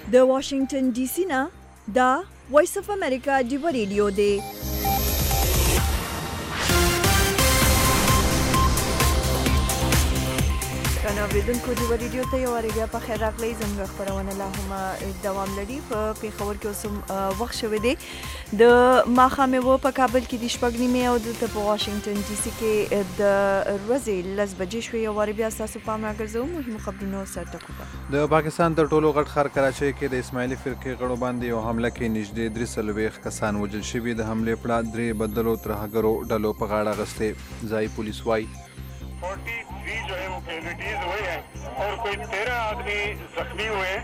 د واشنگټن ډي سي نه دا وایس اف امریکا ډیو ریډیو دی. اوریدونکو ډیو ریډیو ته یو وارې بیا په خیر راغلی. زموږ خپرونه لا هم دوام لري. په پیښور کې اوس وخت شوی دی د ماښامې و په کابل کې د 6:30 او دلته په واشنگټن ډي سي کې د ورځې 10 بجې شوې. یو وارې بیا ستاسو پام راګرځوو مهمو خبرونو سر ټکو ته. د پاکستان تر ټولو غټ ښار کراچۍ کې د اسماعیلي فرقې غړو باندې یو حمله کې نږدې 43 کسان وژل شوي. د حملې پړه 3 بدلو ترهګرو ډلو په غاړه اخیستې. ځایي پولیس وایي 43 जो है वो कैजुअलिटीज हुए हैं और कोई 13 आदमी जख्मी हुए हैं.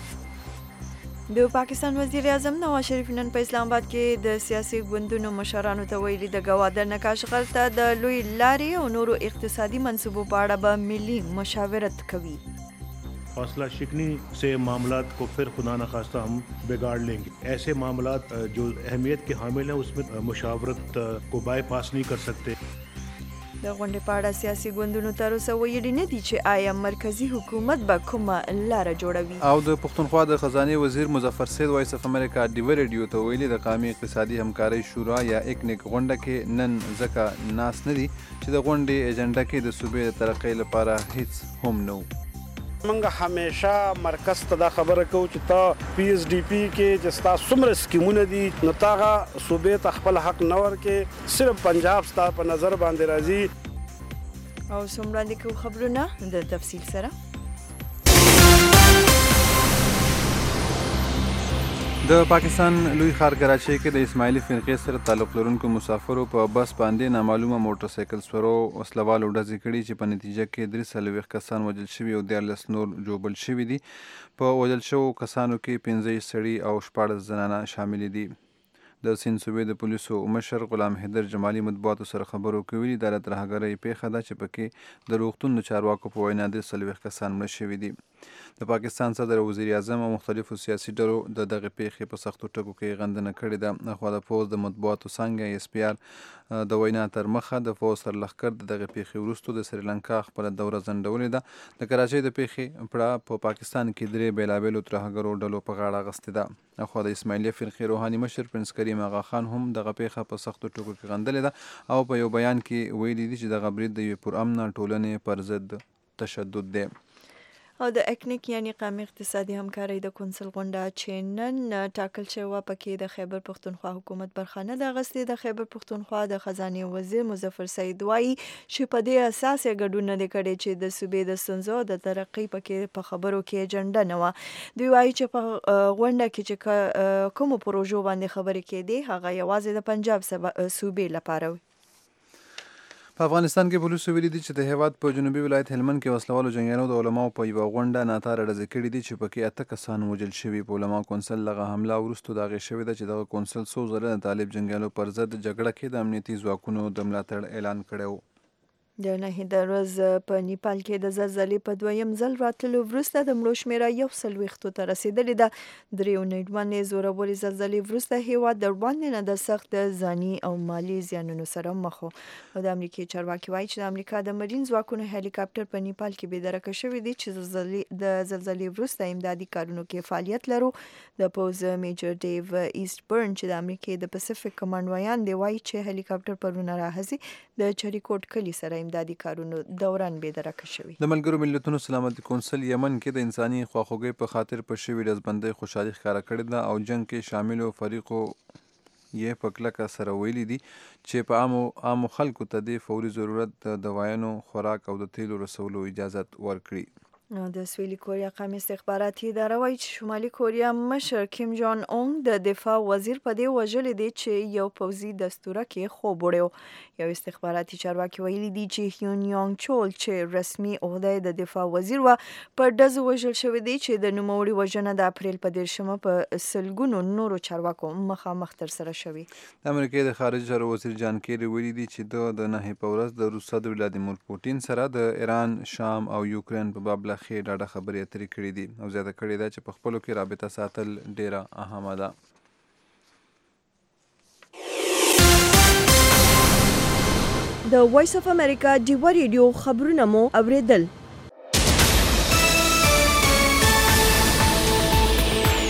د پاکستان وزیر اعظم نواز شریف نن په اسلام آباد کې د سیاسي ګوندونو مشرانو ته ویلي د ګوادر نقاش غر ته د لوی لارې او نورو اقتصادي منصوبو په اړه به ملي مشاورت کوي. فاصلہ شکنی سے معاملات کو پھر خدا نخواستہ ہم بگاڑ لیں گے. ایسے معاملات جو اہمیت کے حامل ہیں اس میں مشاورت کو بائی پاس نہیں کر سکتے. د غونډې په اړه سیاسي ګوندونو تر اوسه ویلي نه دي چې آیا مرکزی حکومت به کومه لاره جوړوي. او د پښتونخوا د خزانې وزیر مظفر سید وایس اف امریکا ډیو ریډیو ته ویلي د قومي اقتصادي همکارۍ شورا یا اکنیک غونډه کې نن ځکه ناس نه دي چې د غونډې ایجنډا کې د صوبې د ترقۍ لپاره هیڅ هم نه و. منګه همیشه مرکز ته دا خبره کوو چې تا پی ایس ډی پی کې چې ستا څومره سکیمونه دي نو تاغه صوبې ته خپل حق نه ورکې. صرف پنجاب ستا په نظر باندې راځي. او څومره کوو خبرونه د تفصیل سره. د پاکستان لوی ښار کراچۍ کې د اسماعیلي فرقې سره تعلق لرونکو مسافرو په بس باندې نامعلومه موټر سایکل سورو وسلوالو ډزې کړي چې په نتیجه کې 43 کسان وژل شوي او 14 نور ژوبل شوي دي. په وژل شوو کسانو کې 15 سړي او 14 زنانه شامل دي. د سیند صوبې د پولیسو مشر غلام حیدر جمالي مطبوعاتو سره خبرو کې ویلي دا د ترهګرۍ پیښه ده چې پکې د روغتون د چارواکو په وینا 43 کسان مړه شوي دي. د پاکستان صدر وزیر اعظم او مختلفو سیاسي ډلو د دغه پیښې په سختو ټکو کې غندنه کړې ده. اخوا د پوز د مطبوعاتو څانګه ایس پی آر د وینا تر مخه د پوز سرلښکر د دغه پیښې وروسته د سریلانکا خپله دوره ځنډولې ده. د کراچۍ د پیښې پړه په پاکستان کې 3 بېلابېلو ترهګرو ډلو په غاړه اخیستې ده. اخوا د اسماعیلي فرقې روحاني مشر پرنس کریم آغا خان هم دغه پیښه په سختو ټکو کې غندلې ده او په یو بیان کې ویلي دي چې دغه برید د یوې پرامنه ټولنې پر ضد تشدد دی. او د اکنیک یعنی قومي اقتصادي همکارۍ د کونسل غونډه چې نن ټاکل شوې وه پکې د خیبر پښتونخوا حکومت برخه نه ده اخیستې. د خیبر پښتونخوا د خزانې وزیر مظفر سید وایي چې په دې اساس یې ګډون نه دی کړی چې د صوبې د ستونزو د ترقۍ پکې په خبرو کې ایجنډا نه وه. دوی وایي چې په غونډه کې چې کومو پروژو باندې خبرې کېدې هغه یوازې د پنجاب صوبې لپاره وي. په افغانستان کې پولیسو ویلي دي چې د هیواد په جنوبي ولایت هلمند کې وسلوالو جنګیالو د علماو په یوه غونډه ناتاره ډزې کړي دي چې پکې 8 کسان وژل شوي. په علماو کونسل دغه حمله وروسته د هغې شوې ده چې دغه کونسل څو ځله د طالب جنګیالو پر ضد جګړه کې د امنیتي ځواکونو د ملاتړ اعلان کړی و. د نهي د ورځ په نیپال کې د زلزلې په 2یم ځل راتلو وروسته د مړو شمېره 140 ته رسېدلې ده. 3.1 زورورې زلزلې وروسته هېواد د وړاندې نه د سخت ځاني او مالي زیانونو سره مخ و. او د امریکې چارواکي وایي چې د امریکا د مرین ځواکونو هلیکاپټر په نیپال کې بېدرکه شوي دي چې د زلزلې وروسته امدادي کارونو کې فعالیت لرو. د پوز میجر ډیو ایسټ برن چې د امریکې د پسفیک کمانډ ویان دی وایي چې هلیکاپټر پرونه راهځي د چریکوټ کلي سره امدادي کارونو دوران بېدرکه شوي. د ملګرو ملتونو سلامتي کونسل یمن کې د انساني خواخوږۍ په خاطر په شوې ډزبندۍ خوشحالي ښکاره کړې ده او جنګ کې شاملو فریقو یې په کلکه سره ویلي دي چې په عامو خلکو ته د فوري ضرورت د دوايانو خوراک او د تیلو رسولو اجازت ورکړي. د سویلي کوریا قومي استخباراتي اداره وایي چې شمالي کوریا مشر کیم جان اونګ د دفاع وزیر په دې وژلي دی چې یو پوځي دستوره کې خوب وړی. یو استخباراتي چارواکي ویلي دی چې هیون یانګ چول چې رسمي عهده د دفاع وزیر و په ډزو وژل شوی دی چې د نوموړي وژنه د اپریل په 10 په سلګونو نورو چارواکو مخامخ ترسره شوې. د امریکې د خارجه چارو وزیر جان کیری ویلي دی چې د نهي په ورځ د روس صدر ولادیمیر پوټین سره د ایران، شام او یوکرین په باب خې ډاډه خبرې اترې کړې دي او زیاته کړې ده چې په خپلو کې رابطه ساتل ډیره اهمه ده. د وایس اف امریکا ډیو ریډیو خبرونه مو اوریدل.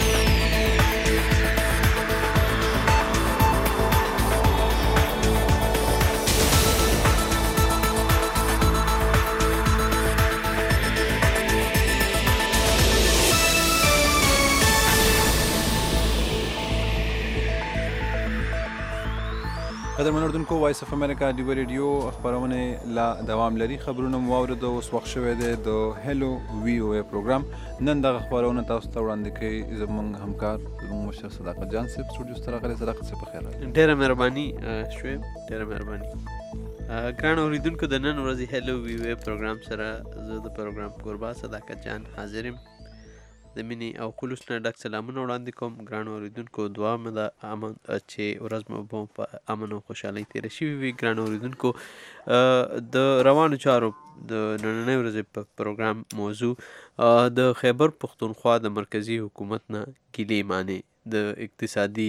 قدرمن اردوونکو وایس اف امریکا دی ریډیو خبرونه لا دوام لري. خبرونه مو د اوس وخت شوه د هلو وی او ای پروګرام. نن د خبرونه تاسو ته وړاندې کوي زموږ همکار زموږ مشر صداقت جان صاحب سټوډیو سره غلي صداقت صاحب په خیر. ډیره مهرباني شوي، ډیره مهرباني. ګران اوریدونکو د نن ورځې هلو وی او ای پروګرام سره زه د پروګرام کوربا صداقت جان حاضر یم. د مینې او خلوص نه ډک سلامونه وړاندې کوم. ګران اوریدونکو دعا مې ده امن چې ورځ مو به په امن او خوشحالۍ تېره شوې وي. ګران اوریدونکو د روانو چارو د نننۍ ورځې په پروګرام موضوع د خیبر پښتونخوا د مرکزي حکومت نه ګیلې مانې د اقتصادي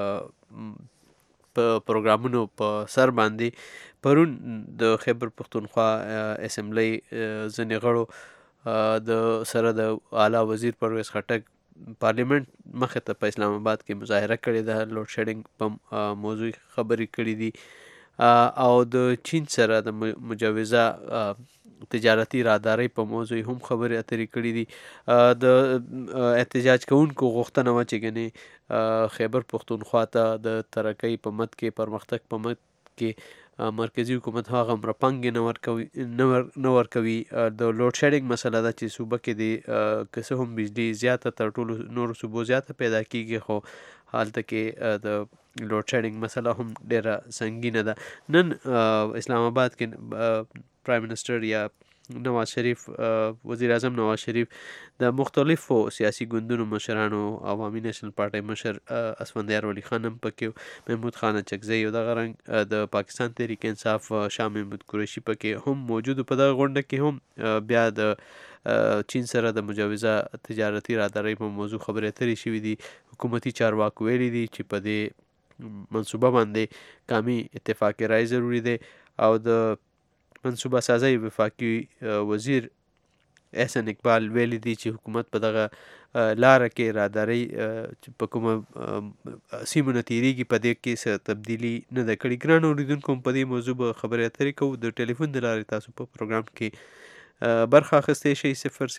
پروګرامونو په سر باندې پرون د خیبر پښتونخوا اسمبلی ځینې غړو د سره د اعلی وزیر پرویز خټک پارلیمنت مخې ته په اسلام آباد کې مظاهره کړې ده، لوډ شیډینګ په موضوع خبرې کړې دي او د چین سره د مجوزه تجارتي رادارۍ په موضوع هم خبرې اترې کړې دي. د احتجاج کوونکو غوښتنه وه چې ګنې خیبر پښتونخوا ته د ترقۍ په مد کې پرمختګ په مد کې مرکزي حکومت هغه مره پانګې نه ورکوي. د لوډ شیډینګ مسله ده چې صوبه کې د که څه هم بجلي زیاته تر ټولو نورو صوبو زیاته پیدا کېږي، خو هلته کې د لوډ شیډینګ مسله هم ډیره سنګینه ده. نن اسلام آباد کې پرایم منسټر یا نواز شریف وزیر اعظم نواز شریف د مختلفو سیاسي ګوندونو مشرانو، عوامي نیشنل پارټۍ مشر اسفندیار ولی خان هم پکې، محمود خان اچکزی او دغه رنګ د پاکستان تحریک انصاف شاه محمود قریشي پکې هم موجود. په دغه غونډه کې هم بیا د چین سره د مجوزه تجارتي رادارۍ په موضوع خبرې اترې شوي دي. حکومتي چارواکو ویلي دي چې په دې منصوبه باندې قومي اتفاق رای ضروري دی او د منصوبه سازۍ وفاقي وزیر احسن اقبال ویلی دی چې حکومت په دغه لاره کې رادارۍ چې په کومه سیمو نه تیریږي په دې کې څه تبدیلي نه ده کړې. ګران اورېدونکو په دې موضوع به خبرې اترې کوو. د ټلیفون د لارې تاسو په پروګرام کې برخه اخیستی شئ.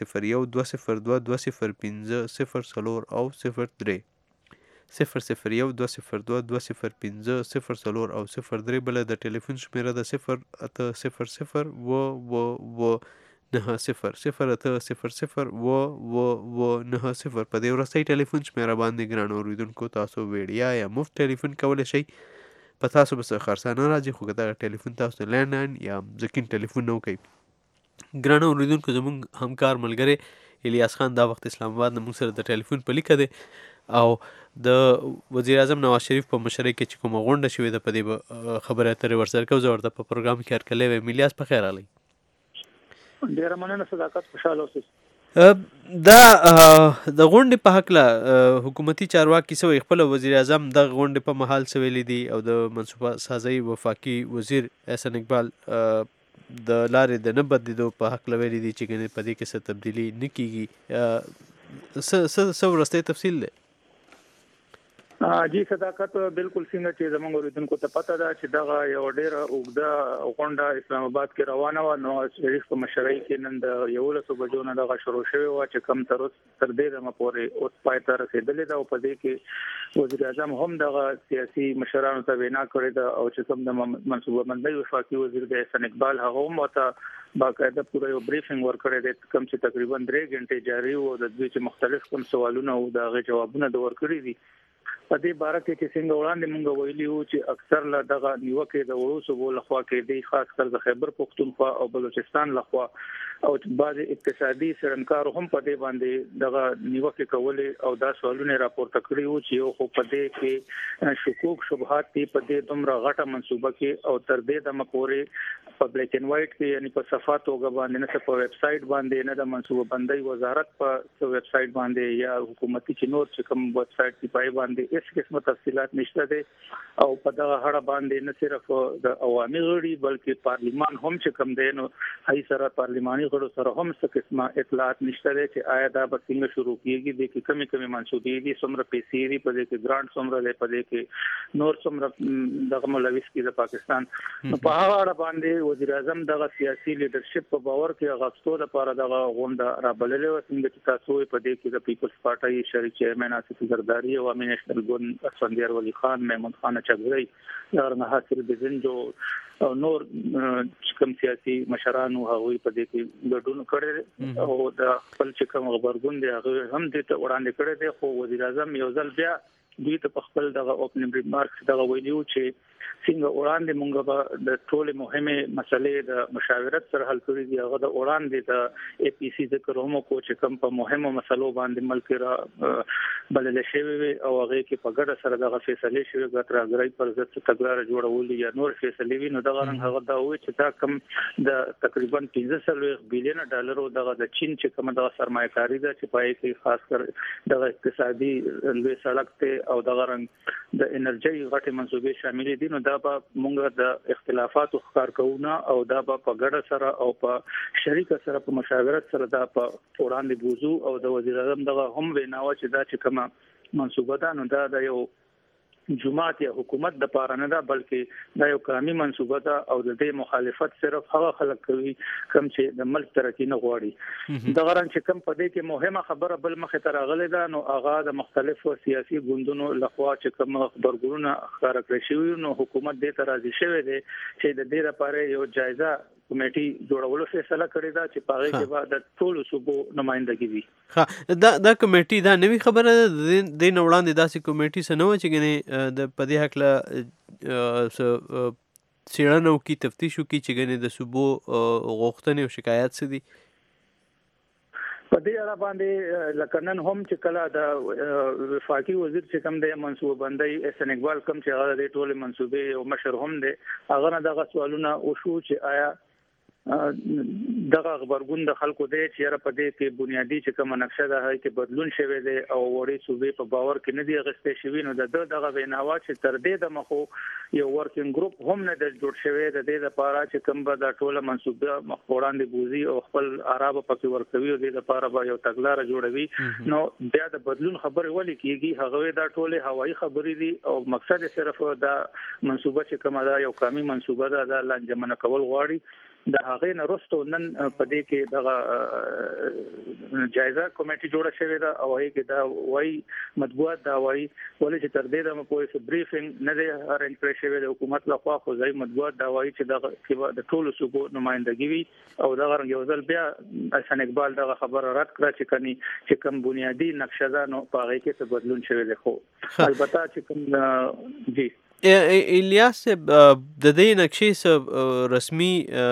001-205-005-0 او 03 001-202-205-0 او 03 بله د ټلیفون شمیره د 0800900 په دې وروستۍ ټلیفون شمیره باندې ګران اورېدونکو تاسو ویډیا یا مفت ټلیفون کولی شئ. په تاسو به څه خرڅه نه راځي، خو که دغه ټلیفون تاسو ته لینډلاین یا ځکین ټلیفون نه وکوي. ګران اورېدونکو زموږ همکار ملګری الیاس خان دا وخت اسلام آباد نه موږ سره د ټلیفون په لیکه دی او د وزیر اعظم نواز شریف په مشرۍ کې چې کومه غونډه شوې ده په دې به خبرې اترې ورسره کوو. زه ورته په پروګرام کې هرکلی وایم. الیاس په خیر راغلی. ډېره مننه صداقت، خوشحاله اوسئ. دا د غونډې په هکله حکومتي چارواکي څه وایي؟ خپله وزیر اعظم دغه غونډې په مهال څه ویلي دي او د منصوبه سازۍ وفاقي وزیر احسن اقبال د لارې د نه بدلیدو په هکله ویلي دي چې ګنې په دې کې څه تبدیلي نه کېږي. څه وروستی تفصیل دی؟ جی صداقت، بالکل څنګه چې زموږ اوریدونکو ته پته ده چې دغه یو ډېره اوږده غونډه اسلام آباد کې روانه وه. نواز شریف په مشرۍ کې نن د 11 بجو نه دغه شروع شوې وه چې کم تر دې دمه پورې اوس پای ته رسېدلې ده او په دې کې وزیر اعظم هم دغه سیاسي مشرانو ته وینا کړې ده او چې کوم د منصوبه بندۍ وفاقي وزیر د احسن اقبال هغه هم ورته باقاعده پوره یو بریفینګ ورکړی دی کم چې تقریبا 3 غنټې جاري و. د دوی چې مختلف کوم سوالونه او د هغې جوابونه د ورکړي دي په دې باره کې چې څنګه وړاندې موږ ویلي وو چې اکثر له دغه نیوکې د وړو صوبو لخوا کېدی، خاص کر د خیبر پښتونخوا او بلوچستان لخوا او بعض اقتصادي څېړنکارو هم په دې باندې دغه نیوکې کولې او دا سوالونه راپورته کړي وو چې یو خو په دې کې شکوک شبهات دي په دې دومره غټه منصوبه کې او تر دې دمه پورې په بلیک اینډ وایټ کې یعنی په صفحه توګه باندې نه په ویب سایټ باندې نه د منصوبه بندۍ وزارت په ویب سایټ باندې یا حکومتي چې نور چې کوم ویب سایټ دی پای باندې هیڅ قسمه تفصیلات نشته دي او په دغه هړه باندې نه صرف د عوامي غړي بلکې پارلیمان هم چې کوم دی نو هي سره پارلیماني غړو سره هم څه قسمه اطلاعات نشته دي چې آیا دا به څنګه شروع کیږي، د کومې منصوبې دي، څومره پیسې دي، په دې کې ګرانټ څومره دی، په دې کې نور څومره دغه ملوث کی د پاکستان نو په هغه اړه باندې وزیر اعظم دغه سیاسي لیډرشپ په باور کې غوښتو لپاره دغه غونډه را بللې و. څنګه چې تاسو په دې کې د پیپلز پارټي شریک چیرمن آصف زرداری او عوامي نیشنل نیشنل ګوند اسفندیار ولی خان محمود خان چغري دغه حاصل بزنجو او نور کوم سیاسي مشرانو هغوی په دې کې ګډون کړي او د خپل چې کوم خبرګون دی هغه هم دې ته وړاندې کړي دي خو وزیر اعظم یو ځل بیا دوی ته په خپل دغه اوپننګ ریمارکس دغه ویلو چې څنګه وړاندې مونږ به د ټولې مهمه مسلې د مشاورت سره حل کړي دي هغه د وړاندې د اي پی سي ذکر هم کو چې کوم په مهمه مسلو باندې ملک را بلل شوی او هغه کې په ګډه سره دغه فیصله شوی غتراګرای پر ضد تګلار جوړول یا نور فیصله وي نو دغه رنګ هغه دا وایي چې دا کم د تقریبا 15 بلین ډالر دغه د چین چې کوم د سرمایه‌کاري ده چې پای کې خاص کر دغه اقتصادي لوی سړک ته او دغه رنګ د انرژي غټي منسوبې شامل دي نو دا به موږ د اختلافاتو ښکار کوو او دا به په ګډه سره او په شریک سره په مشاورت سره دا په وړاندې بوزو او د وزیر اعظم دغه هم ویناوه چې دا چې کومه منسوبه ده نو دا د یو جماعت یا حکومت د پاره نه ده بلکې دا یو قومي منسوبه ده او د دې مخالفت صرف هغه خلک کوي کوم چې د ملک ترقی نه غواړي دا غران چې کوم په دې کې مهمه خبره بل مخه تر غلې ده نو هغه د مختلفو سیاسي ګوندونو لخوا چې کوم خبرګونونه ښکار کړی شوی نو حکومت دې ته راضي شوی دی چې د دې لپاره یو جایزه کمیټي جوړولو فیصله کړې ده چې پاره کې بعد د ټولو صوبو نمائندګي وي ها دا کمیټي دا نوې خبره ده د نوړاندې داسې کمیټي سنو چې ګنې د پدې حق له سیړنو کې تفتیش وکړي چې ګنې د صوبو غوښتنې او شکایت څه دي په دې اړه باندې لکنن هم چې کله د وفاقي وزیر چې کوم د منصوبه بندي احسان اقبال کوم چې هغه د ټول منصوبې او مشر هم دي هغه نه دغه سوالونه او شو چې آیا دغه خبرګون د خلکو دی چې را پدې کې بنیادی چې کوم نقشه ده هغه کې بدلون شوی دی او وړي صوبې په باور کې نه دی غستې شوی نو دغه ویناوه چې تر دې د مخو یو ورکینګ ګروپ هم نه د جوړ شوی د دې لپاره چې کوم به د ټوله منسوبه مخوړاندې بوزي او خپل عرب پکې ورکوي او د لپاره به یو تګلار جوړوي نو بیا د بدلون خبره ولې کیږي هغه د ټوله هوایي خبرې دي او مقصد صرف د منسوبه چې کومه دا یو قومي منسوبه ده د لنجمنه کول غواړي د هغه نه رستو نن په دې کې دغه جایزه کمیټي جوړه شوې ده او هغه کې دا وایي مطبوعات دا وایي ولې چې تر دې د پولیس بریفینګ نه دی ارنج کړی شوی د حکومت لخوا خو ځای مطبوعات دا وایي چې دغه د ټولو صوبو نمائندګي وي او دغه یو ځل بیا احسان اقبال دغه خبره رد کړه چې کوم بنیادی نقشه ده نو په هغه کې څه بدلون شوی دی خو البته چې کوم جی الیاس د دې نقشې رسمي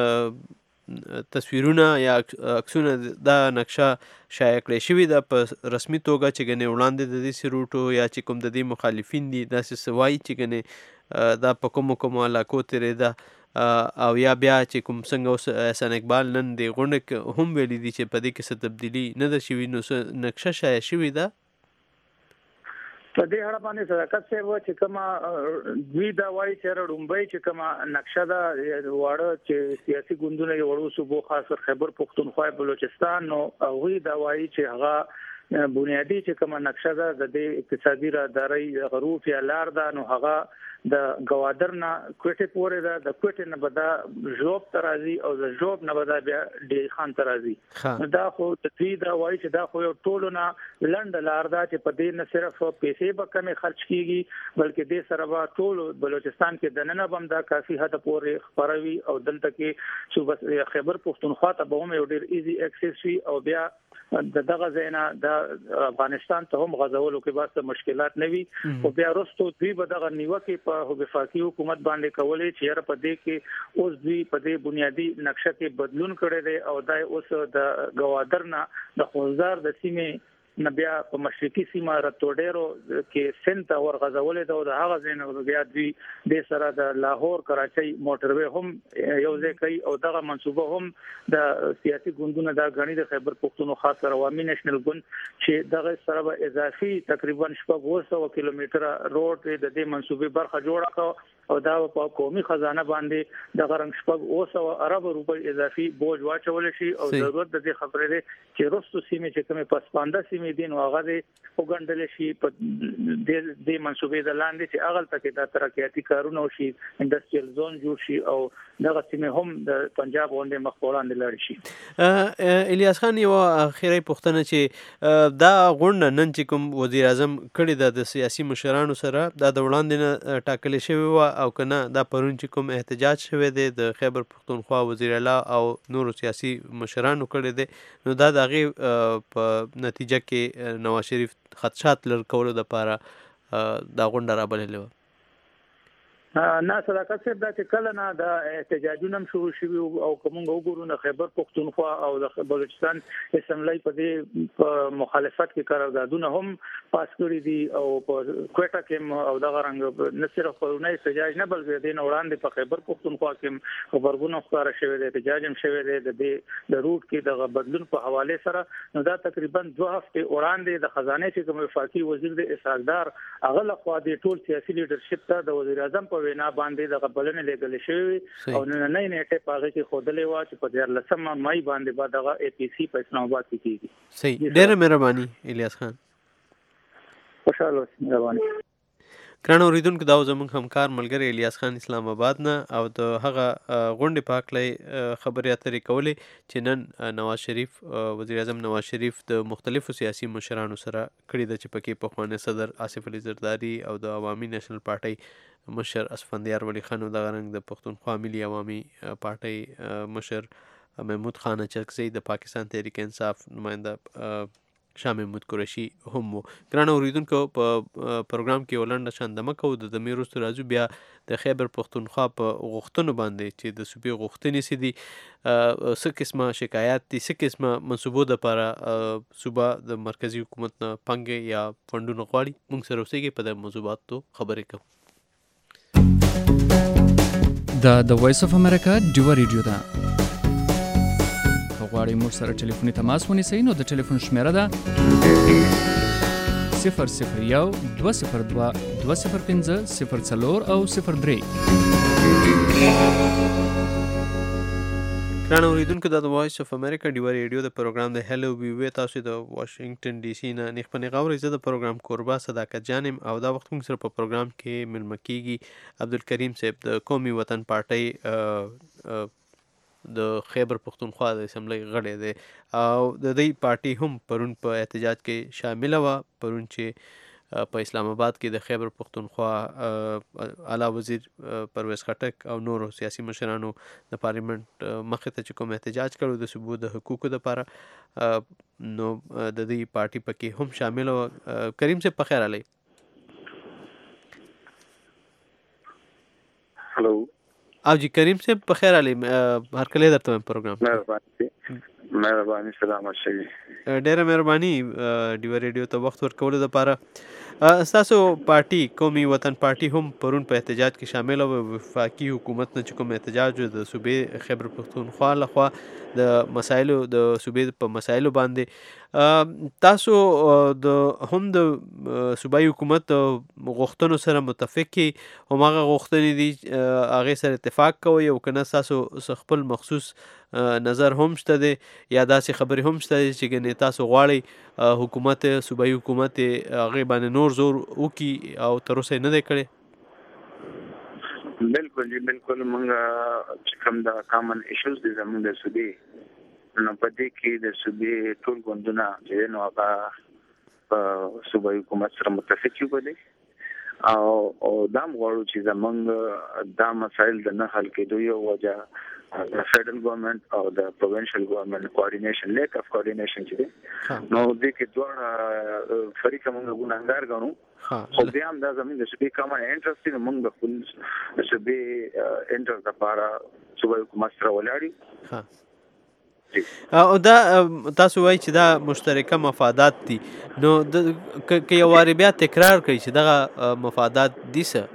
تصویرونه یا عکسونه دا نقشه شایع کړی شوی ده په رسمي توګه چې ګنې وړاندې د دې سروټو یا چې کوم د دې مخالفین دي داسې سوای چې ګنې دا په کومو علاقو تیرې ده او یا بیا چې کوم څنګه اوس احسان اقبال نن د غونډه هم ویلي دي چې په دې کې څه تبدیلي نه ده شوي نو نقشه شایع شوې ده په دې اړه باندې صداقت صاحب چې کومه دوی دا وایي چې رډومبۍ چې کومه نقشه ده واړه چې سیاسي ګوندونه یې وړو صوبو خاص خیبر پختونخوا بلوچستان نو هغوی دا وایي چې هغه بنیادی چې کومه نقشه ده د دې اقتصادي راهدارۍ غروف یا لار ده نو هغه د گوادر نه کوټه پورې ده د کوټه نه بدا جوب ترازی او د جوب نه بدا بیا ډی خان ترازی دا خو د دوی دا وایي چې دا خو یو ټولونه لند لار ده چې په دې نه صرف پیسې به کمې خرج کیږي بلکې دې سره به ټول بلوچستان کې دننه بم دا کافي حد پورې خبروي او دلته کې صوبه خیبر پختونخوا ته به هم یو ډیر ایزی اکسس وي او بیا دغه زینا د افغانستان ته هم غزولو کې واسطه مشکلات نه وي او بیا وروسته دوی به دغه نیوکه په وفاقي حکومت باندې کولې چې یاره په دې کې اوس دوی په دې بنیادی نقشه کې بدلون کړی دی او دا اوس د گوادر نه د خوزار د سیمې نبیا په مشرقي سیمه راتوډیرو کې سنت اور غزولې دا د هغه زین بیا دوی د سره د لاهور کراچۍ موټروي هم یو ځای کوي او دغه منسوبه هم د سیاسي ګوندونو د غنی د خیبر پختونخوا سره عوامي نېشنل ګوند چې دغه سره اضافي تقریبا 600 کیلومتره روډ د دې منسوبه برخه جوړه او دا په قومي خزانه باندې د غرنګ شپږ 200 ارب روپۍ اضافي بوج واچول شي او ضرورت د خبرې ده چې رستو سیمه چې کومه پسپانده سیمه دین واغه دي وګڼل شي په د منسوبې د لاندې چې اغل تک د ترقیاتي کارونه شي انډستریال زون جوړ شي او دغه سیمه هم د پنجاب غونډې مخ وړاندې لاړ شي. الیاس خان یو اخیری پوښتنه چې دا غونډه نن چې کوم وزیر اعظم کړی د سیاسي مشرانو سره دا د وړاندې نه ټاکل شوی و او کنه دا پرون چې کوم احتجاج شوی دی د خیبر پختونخوا وزیر اعلی او نورو سیاسي مشرانو کړی دی نو دا د هغې په نتیجه کې نواز شریف خدشات لر کولو دپاره دا غونډه رابللې وه. نه صداقت صاحب دا چې کله نه د احتجاجونه شروع شوي او کومه وګورو نه خیبر پختونخوا او د بلوچستان اسمبلی په دې مخالفت کې قراردادونه هم پاس کړی دي او په کوټه کې او د غرنګ نه صرف پرونه احتجاج نه بلکې د وړاندې په خیبر پختونخوا کې خبرګون ښکار شوی دی احتجاج هم شوی دی د روټ کې د بدلون په حواله سره نو دا تقریبا 2 هفته وړاندې د خزانه چې کوم وفاقي وزیر د اسحاقدار هغه لخوا د ټول سیاسي لیډرشپ ته د وزیر اعظم په وینا باندې د قبلنه لګل شوی او نه نیټه پاغه کې خودلې وا چې په 14 مای باندې بعد هغه اي پي سي په اسلام آباد کې کیږي. صحیح ډېر مهرباني الیاس خان. خوشاله مهرباني. کرانو اوریدونکو دا زموږ همکار ملګری الیاس خان اسلام آباد نه او د هغه غونډې په هکله خبرې اترې کولې چې نن نواز شریف وزیر اعظم نواز شریف د مختلفو سیاسي مشرانو سره کړي ده چې پکې پخوانی صدر آصف علي زرداري او د عوامي نیشنل پارټۍ مشر اسفندیار ولی خان او د غرنګ د پښتونخوا ملي عوامي پارټۍ مشر محمود خان چرکزی د پاکستان تحریک انصاف نماینده شاه محمود قریشي هم وو. ګرانو اوریدونکو په پروګرام کې ولنډه شاندمه کوو د دمې وروسته راځو بیا د خیبر پښتونخوا په غوښتنو باندې چې د صوبې غوښتنې څه دي څه قسمه شکایات دي څه قسمه منصوبو دپاره صوبه د مرکزي حکومت نه پنګې یا فنډونه غواړي موږ سره اوسېږئ په دې موضوعاتو خبرې کوو. دا د وایس اف امریکا ډیوه ریډیو ده. غواړئ موږ سره ټلیفوني تماس ونیسئ نو د ټلیفون شمیره ده 001 202 205 04 او 03. ګرانو اوریدونکو دا د وایس اف امریکا ډیوه ریډیو د پروګرام د هلو ویوې تاسو د واشنگټن ډي سي نه نیغ په نیغ اورئ. زه د پروګرام کوربه صداقت جان یم او دا وخت موږ سره په پروګرام کې مېلمه کیږي عبدالکریم صاحب د قومي وطن پارټۍ د خیبر پختونخوا د اسمبلی غړی دی او د دې پارټي هم پرون په احتجاج کې شامله وه. پرون چې په اسلام آباد کې د خیبر پختونخوا اعلی وزیر پرویز خټک او نورو سیاسي مشرانو د پارلیمنت مخې ته چې کوم احتجاج کړو د صوبو د حقوقو دپاره نو د دې پارټي پکې هم شامله وه. کریم صاحب په خیر علی. هلو او جی کریم صاحب په خیر علی هرکلی درته وایم پروګرام مهرباني سلامت شئ. ډېره مهرباني ډیوه ریډیو ته وخت ورکولو دپاره. ستاسو پارټي قومي وطن پارټي هم پرون په احتجاج کې شامله وه. وفاقي حکومت نه چې کوم احتجاج و د صوبې خیبر پښتونخوا لخوا د مسایلو د صوبې په مسایلو باندې تاسو هم د صوبایي حکومت غوښتنو سره متفق کې هماغه غوښتنې دي هغې سره اتفاق کوئ او که نه ستاسو خپل مخصوص نظر هم شته دی یا داسې خبرې هم شته دي چې ګنې تاسو غواړئ حکومت صوبایي حکومت هغې باندې نور زور وکړي او تر اوسه یې نه دی کړی؟ بالکل جی بالکل. موږ چې کوم د کامن ایشوز دي زموږ د صوبې نو په دې کې د صوبې ټول ګوندونه چې دی نو هغه په صوبایي حکومت سره متفق یو بلې او دا هم غواړو چې زموږ دا مسایل د نه حل کېدو یو وجه د فیډرل ګورنمنټ او د پروینشل ګورنمنټ کوارډینیشن لیک اف کوارډینیشن چې دی نو دې کې دواړه فریقه موږ ګناهګار ګڼو خو بیا هم دا زموږ د صوبې کامن انټرسټ دی نو موږ د خپل د صوبې انټرسټ دپاره صوبایي حکومت سره ولاړ یو. او دا تاسو وایي چې دا مشترکه مفادات دي نو که یو وارې بیا تکرار کوي چې دغه مفادات دي څه؟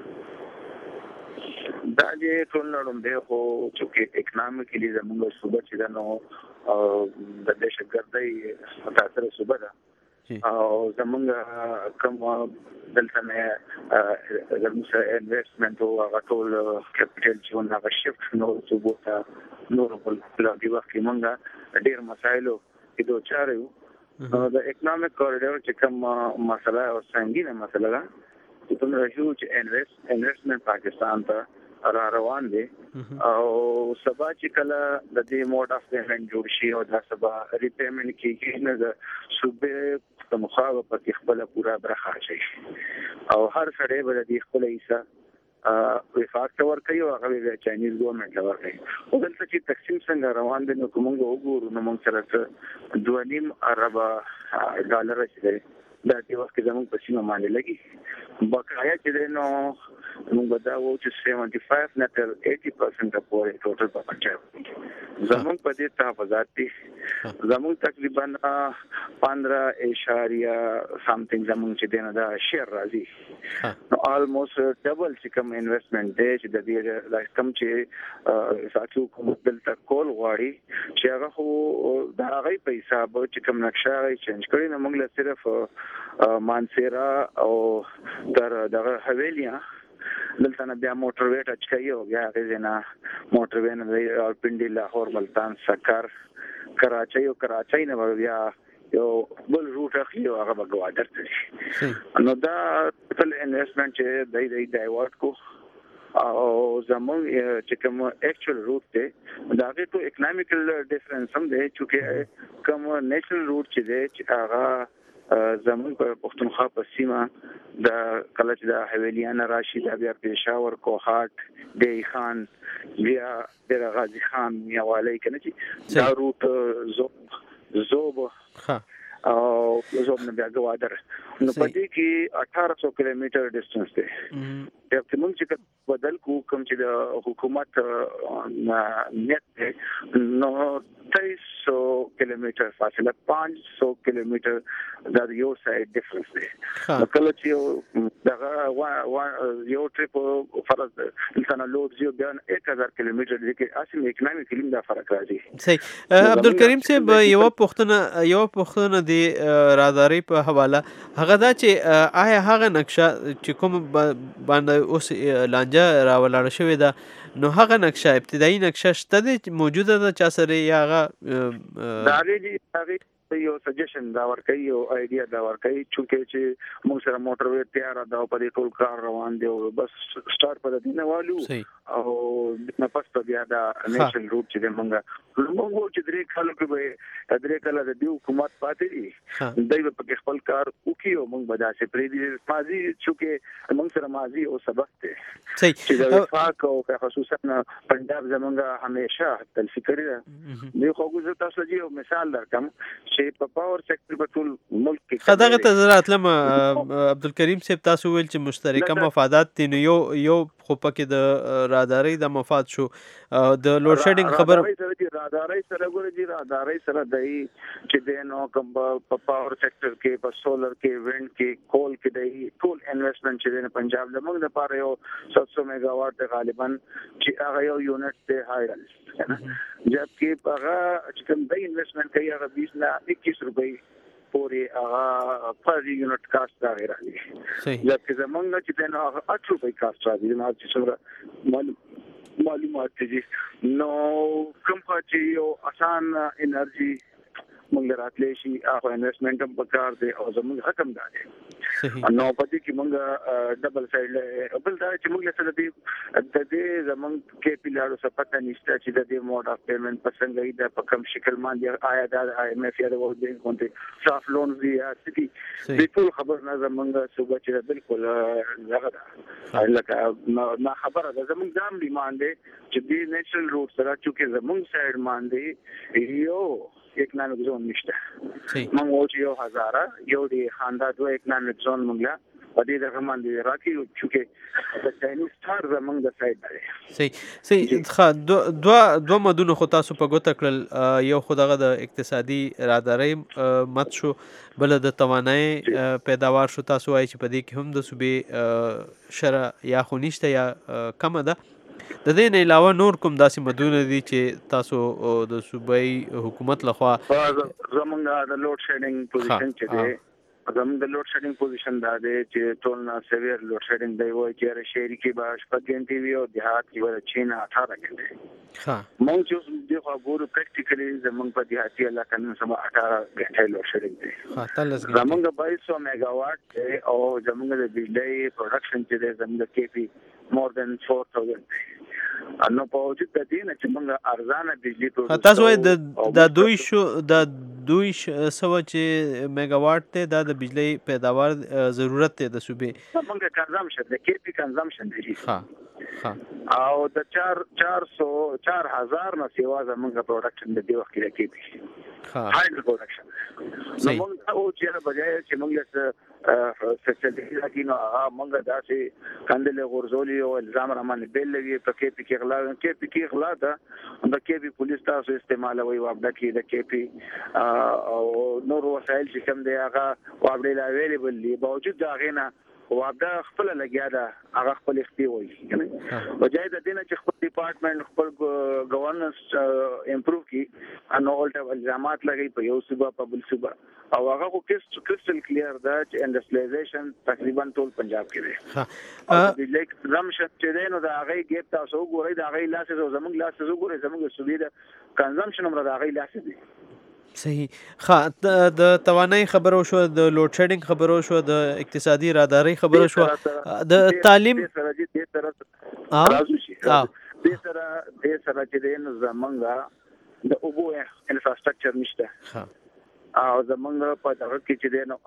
دا چې ټول لړومبی خو چونکې اکنامکلي زموږ صوبه چې ده نو د دهشتګردۍ متاثره صوبه ده او زمونږ کوم دلته نه زموږ انویسټمنټ او هغه ټول کیپټل چې هغه شفت نو څه نور بل د وخت موږ ډیر مسایلو کې دوچار یو د اکونومیک کوریډور چې کوم مسله او څنګه مسله ده چې کوم هیوج انویسټمنټ پاکستان ته را روان دي او سبا چې کله د دې موډ اف پیمنٹ جوړ شي او دا سبا ریپیمنٹ کیږي نه د صوبې د مخاوه په خپل پورا برخه شي او هر سړی به د خپل حصہ وفاق تور کوي او هغه چاینیز ګورنمنت لور کوي او دلته چې تقسیم څنګه روان دي نو کومه وګورو نو موږ سره 2.5 ارب ډالر چې دا د وخت زموږ په سیمه باندې لګي بقایا چې نو موږ دا وو چې 75 نه تر 80% پورې ټوټل په پچا زموږ په دې تحفظات دي زموږ تقریبا 15 اشاریه سمثینګ زموږ چې دنه دا شیر راځي نو آلموست ډبل چې کوم انویسټمنټ دی چې د دې د کم چې ساتو کوم دلته کول غواړي چې هغه خو دا غي پیسې به چې کوم نقشه غي چینج کړي نو موږ له صرف مانسیرا او در دغه حویلیه دلته نه بیا موټر ویټ اچکایو بیا غزینا موټر وین د پنډي لاهور ملتان سکر کراچۍ نه بیا یو بل روټ اخلي هغه به ګوادر ته نو دا ټول انویسټمنټ چې دای ډایورټ کو او زمون چې کوم اکچوال روټ دی دا غي ته اکونومیکل ډیفرنس هم دی چې کوم نیشنل روټ چې دی چې هغه زمون په پښتونخوا په سیمه د کلچ د حویلیان راشي د بیا پېښور کوهات دی خان بیا د غازی خان میوالی کنه چې دا روټ زوب او زوب نه بیا ګوادر نو په دې کې 1800 کیلومتر ډیسټنس دی چې موږ چې بدل کوم چې د حکومت نیت نو 300 کیلومتر فاصله 500 کیلومتر دا یو سایډ ډیفرنس دی کله چې دغه یو ټریپ فرض انسان لوډ یو بیا 1000 کیلومتر دی کې اصلي اکونومیکلی دا فرق راځي صحیح عبدالکریم صاحب یو پښتنه دی راداري په حواله هغه دا چې آیا هغه نقشه چې کوم باندې اوس لانجه راولاړ شوې ده نو هغه نقشه ابتدایي نقشه شته موجوده ده چا سره یا هغه دا یو سجیشن دا ورکړي یو ایډیا دا ورکړي چې موږ سره موټر وې تیار دا په دې ټول کار روان دی او بس سٹارټ په دې نه والو او نه پس په بیا دا نیشنل روټ چې موږ چې درې کال کې درې کال د دې حکومت پاتې دي دوی په خپل کار وکيو موږ به دا چې پرې دي ماضي چې موږ سره ماضي او سبق دی چې د وفاق او خصوصا پنجاب زمونږ همیشه تلفي کړی دی نو خو زه تاسو ته یو مثال درکم چې په پاور سېکټر په ټول ملک کې خدغه ته زراعت لم عبدالکریم صاحب تاسو ویل چې مشترکه مفادات دي نو یو خو پکې د راداري د مفاد شو د لوډ شیډینګ خبر راداري سره ګورې راداري سره دای چې د نو کوم په پاور سېکټر کې په سولر کې وینډ کې کول کې دای ټول انویسټمنټ چې د پنجاب زموږ لپاره یو 700 میگا واټ غالبا چې هغه یو یونټ ته هایر جبکې هغه چې کوم د انویسټمنټ کوي هغه 20 نه 21 روپۍ پورې هغه پر یونټ کاست راغلی جبکې زمونږ چې د هغه 8 روپۍ کاست راځي نو چې څومره معلومات دي نو کوم چې یو آسان انرژي موږ راتلې شي هغه انویسټمنټ هم پکار دی او زموږ حکم دی نو پدې کې موږ ډبل سایډ بل دا چې موږ سره دې زموږ کې پیلارو سپټه نشته چې د دې موډ اف پیمنٹ پسند دی په کوم شکل باندې آیا د آی ایم ایف یا د ورلد بانک باندې صاف لون دی سټي د ټول خبر نه زموږ صوبه چې بالکل زغه لکه ما خبره ده زموږ ځم دی باندې چې د نیشنل روډ سره چې زموږ سایډ باندې یو اکنامک زون نشته موږ وو یو هزاره یو دی خاندا دوه اکنامک زون موږ په دې د غمان دی راکی چې د چاینیز ستار زمونږ د سایډ دی صحیح دوه مدونه خو تاسو په ګوته کړل یو خو دغه د اقتصادي راداري مت شو بل د توانایي پیداوار شو تاسو وایي چې په دې کې هم د صوبې شرع یا خو نشته یا کم ده د دې نه علاوه نور کوم داسې مدونه دي چې تاسو د صوبایي حکومت لخوا زمونږ د لوډ شیډینګ پوزیشن چې دی زموږ د لوډ شیډینګ پوزیشن دا دی چې ټول نه سیویر لوډ شیډینګ دی وایي چې شهري کې به 8 غنټې وي او دیهات کې به 18 غنټې. ها مونږ چې د خبرو پریکټیکلی زموږ په دیهاتي علاقو کې سم 18 غنټې لوډ شیډینګ دی. ها تلس غنټې زموږ 2200 میگاواټ دی او زموږ د بجلی پروډکشن چې دی زموږ کیپی مور دان 4000 نو په وجود د دې نه چې موږ ارزانه بجلی پروډکشن تاسو وایي د دوی سو چې میگاواټ ته د بجلی پیداوار ضرورت ته د صوبې موږ کنزمپشن د کیپی کنزمپشن دی. ها او د 4000 نه سیوا زموږ پروډکشن د دې وخت کې کیپی هایډرو پروډکشن. نو موږ او چې بجای چې موږ فیسیلیټی راکینو موږ داسې کندلې غورځولي او الزام رحمان بیل لګي په کیپی کې غلا ده د کیپی پولیس تاسو استعمالوي وابډه کې د کیپی او نور وسایل چې کوم دی هغه وابډه لا اویلیبل دي باوجود دا غینه وابډه خپل لګیا ده هغه خپل اختیار وایي وجای د دینه چې خپل ډپارټمنټ خپل گورننس امپروو کی نو الټا الزامات لګي په یو صوبه په بل صوبه او هغه کو کرسټل کلیر ده چې انډستریالایزیشن تقریبا ټول پنجاب کې دی. د لیک کنزمپشن چې دی نو دا هغه ګیپ تاسو وګورئ دا هغه لاسه زموږ لاسه وګورئ زموږ صوبې د کنزمپشن هم دا هغه لاسه دی. صحیح. ها د توانای خبرو شو د لوډ شیډینګ خبرو شو د اقتصادي راداري خبرو شو د تعلیم د سره چې د زمونږه د اوبو انفراستراکچر نشته. ها او زمونږ په دغه کې چې د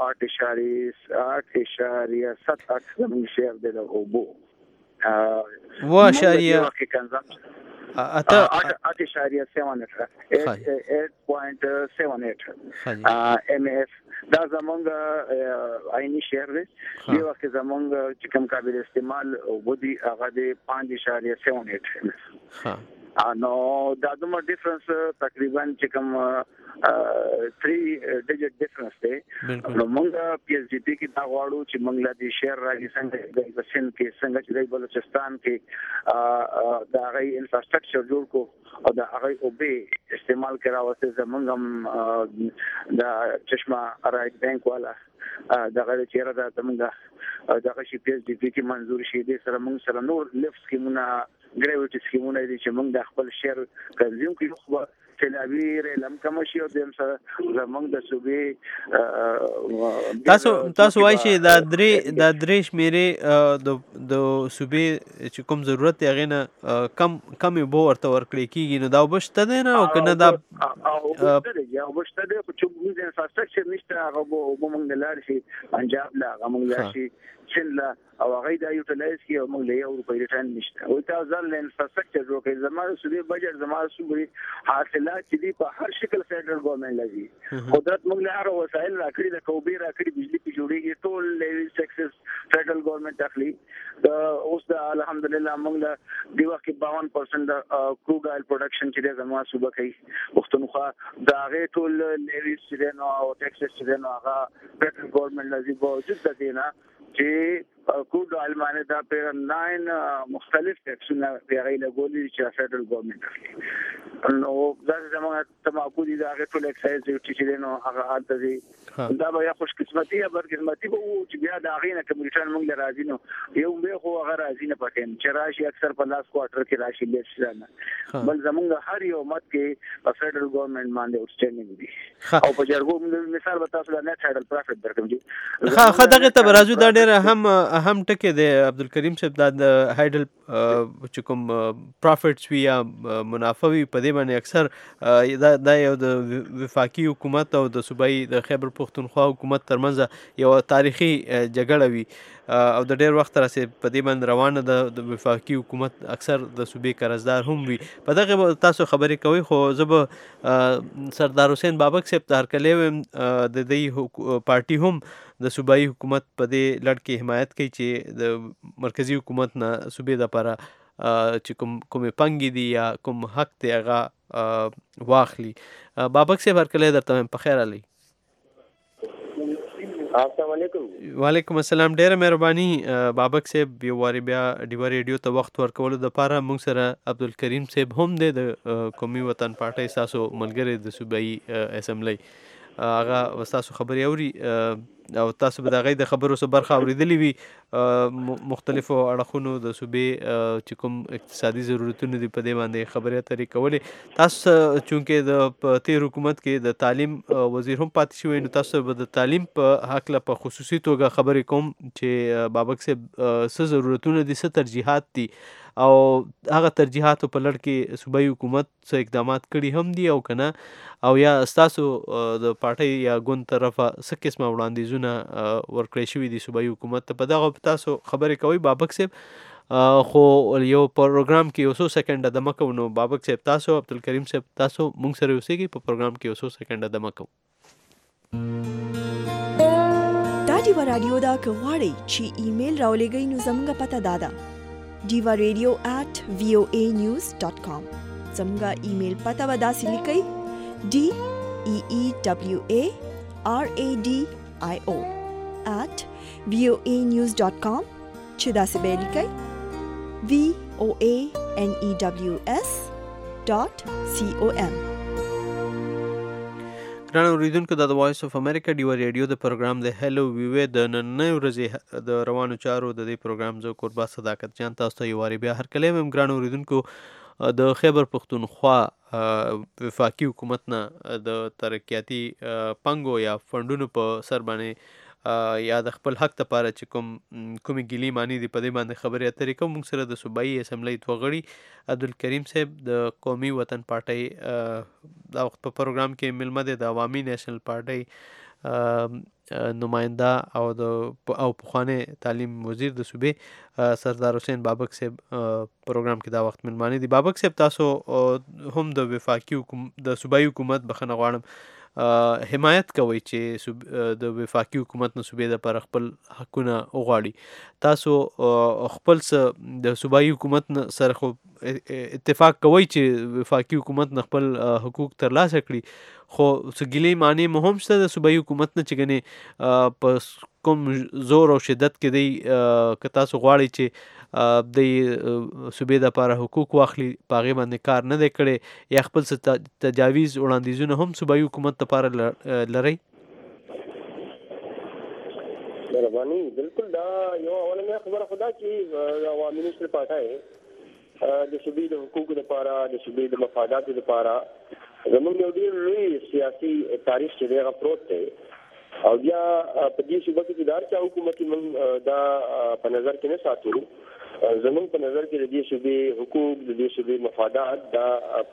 8.7 زمونږ شهر د اوبو و اشاریه اته 8.78 MF دا زمونږ عیني شهر دی. یو وخت زمونږ چې کوم قابل استعمال ودی هغه د 5.78 ها نو دا دومره ډیفرنس تقریبا چې کوم 3 ډیجټ ډیفرنس دی. نو موږ پی ایچ ډی پی کې دا غواړو چې موږ لا د شهر راځي څنګه د سند کې څنګه چې د بلوچستان کې دا غي انفراستراکچر جوړ کو او دا هغه اوبه استعمال کراوسته زمونږ هم د چشمه رائټ بانک والا دا غره چیرې دا زمونږ دا شي پی ایچ ډی پی کې منزور شي د سره موږ سره نور لیفټ سکیمونه ګریویټي سکیمونه دي چې موږ د خپل شهر کنزیوم کې خو تلویر لم کوم شي او د زمونږ د صوبې تاسو وایي چې دا درې شمیرې د صوبې چې کوم ضرورت یې غینه کم بو ورته ورکړي کیږي نو دا وبشته دی نه او کنه دا او وبشته دی چې موږ انفراستراکچر نشته هغه موږ نه لار شي پنجاب لا هغه موږ لار شي چین لا او هغه دا یوټیلایز کی او موږ له یو روپۍ ریټرن نشته او تاسو ځل انفراستراکچر جوړ کړئ زموږ صوبې بجټ زموږ صوبې حاصلات چې دی په هر شکل فدرال ګورنمنت لګي قدرت موږ له هر وسایل راکړي د کوبي راکړي بجلی په جوړیږي ټول لیول ټیکسز فدرال ګورنمنت اخلي اوس د الحمدلله موږ له دی وخت 52% د کروډ آیل پروډکشن چې زموږ صوبه کوي وختونخوا دا غي ټول لیول چې نو او ټیکسز چې نو هغه فدرال ګورنمنت لګي باوجود د دینه چې کروډ آیل باندې دا په 9 مختلف ټیکسونه پیغی لګولي چې فدرال ګورنمنت اخلي نو دا زموږ تماکو دي دا ټول ایکسایز چې نو هغه حالت دي دا به یا خوش قسمتي یا بدقسمتي به چې بیا دا غینه کمیټن موږ راځي نو یو به خو هغه راځي نه پټین چې راشي اکثر په لاس کوارټر کې راشي لیسټ بل زموږ هر یو مت کې په فدرال ګورنمنت باندې اوټسټینډینګ دي او په جرګو مثال به تاسو نه سایډل پروفټ درکم دي خدغه ته راځو دا ډېر هم ټکی دی عبدالکریم صاحب دا د هایډل چې کوم پروفټس وی یا منافع وی په دې باندې اکثر دا یو د وفاقي حکومت او د صوبایي د خیبر پختونخوا حکومت ترمنځ یو تاریخي جګړه وی او د ډېر وخت راځي په دې باندې روانه د وفاقي حکومت اکثر د صوبې قرضدار هم وي په دغه تاسو خبرې کوي خو زه سردار حسین بابک صاحب ته هرکلی ویم د دې پارټي هم د صوبایي حکومت په دې لړ کې حمایت کوي چې د مرکزی حکومت نه صوبې دپاره چې کومې پنګې دي یا کوم حق دی هغه واخلي. بابک صاحب هرکلی درته وایم په خیر علي. السلام علیکم. وعلیکم السلام. ډیره مهرباني بابک صاحب یو واري بیا ډیوه ریډیو ته وخت ورکولو دپاره. موږ سره عبدالکریم صاحب هم دی د قومي وطن پارټۍ ستاسو ملګری د صوبایي اسمبلی. هغه تاسو خبرې اوري او تاسو به د هغې د خبرو څه برخه اورېدلې وي مختلفو اړخونو د صوبې چې کوم اقتصادي ضرورتونه دي په دې باندې خبرې اترې کولې. تاسو چونکې د په تېر حکومت کې د تعلیم وزیر هم پاتې شوی نو تاسو به د تعلیم په هکله په خصوصي توګه خبرې کوم چې بابک صاحب څه ضرورتونه دي څه ترجیحات دي او هغه ترجیحاتو په لړ کې صوبایي حکومت څه اقدامات کړي هم دي او که نه او یا ستاسو د پارټۍ یا ګوند طرفه څه قسمه وړاندیزونه ورکړی شوي دي صوبایي حکومت ته. په دغه تاسو خبرې کوئ بابک صاحب خو یو پروګرام کې یو څو سکنډه دمه کوو. نو بابک صاحب تاسو عبدالکریم صاحب تاسو مونږ سره اوسېږئ په پروګرام کې یو څو سکنډه دمه کوو. دا ډیوه راډیو دا که غواړئ چې ایمیل راولېږئ نو زموږ پته دا ده divaradio@voanews.com. زموږ ایمیل پته به داسې لیکئ DEEWARADIO@voanews.com چې داسې به لیکئ VOANEWS.com. ګران اوریدونکو دا د وایس اف امریکا ډیوه ریډیو د پروګرام د هلو ویوې د نننۍ ورځې د روانو چارو د دې پروګرام زه کوربا صداقت جان تاسو ته یو وارې بیا هرکلی وایم. ګران اوریدونکو د خیبر پښتونخوا وفاقي حکومت نه د ترقیاتي پنګو یا فنډونو په سر باندې یا د خپل حق لپاره چې کومې ګیلې معنی دي په دې باندې خبرې اترې کوم. موږ سره د صوبایي اسمبلۍ دوه غړي عبدالکریم صاحب د قومي وطن پارټۍ دا وخت په پروګرام کې ملمه دی، د عوامي نیشنل پارټۍ نماینده او پخوانی تعلیم وزیر د صوبې سردار حسین بابک صاحب پروګرام کې دا وخت ملمانه دي. بابک صاحب تاسو هم د وفاقي د صوبایي حکومت بخښنه غواړم حمایت کوئ چې د وفاقي حکومت نه صوبې دپاره خپل حقونه وغواړي. تاسو خپل څه د صوبایي حکومت سره خو اتفاق کوئ چې وفاقي حکومت نه خپل حقوق ترلاسه کړي، خو څه ګیلې معنی مو هم شته د صوبایي حکومت نه چې ګنې په کوم زور او شدت کې دی که تاسو غواړئ چې د صوبې دپاره حقوق واخلي په هغې باندې کار نه دی کړی یا خپل څه تجاویز وړاندیزونه هم صوبایي حکومت دپاره لرئ؟ مهرباني بالکل دا یو اولنۍ خبره خو دا چې عوامي نیشنل پارټۍ د صوبې د حقوقو دپاره د صوبې د مفاداتو دپاره زموږ یو ډېر لوی سیاسي تاریخ چې دی هغه پروت دی او بیا په دې صوبه کې چې دا هر چا حکومت موږ دا په نظر کې نه ساتو. زموږ په نظر کې د دې صوبې حقوق د دې صوبې مفادات دا په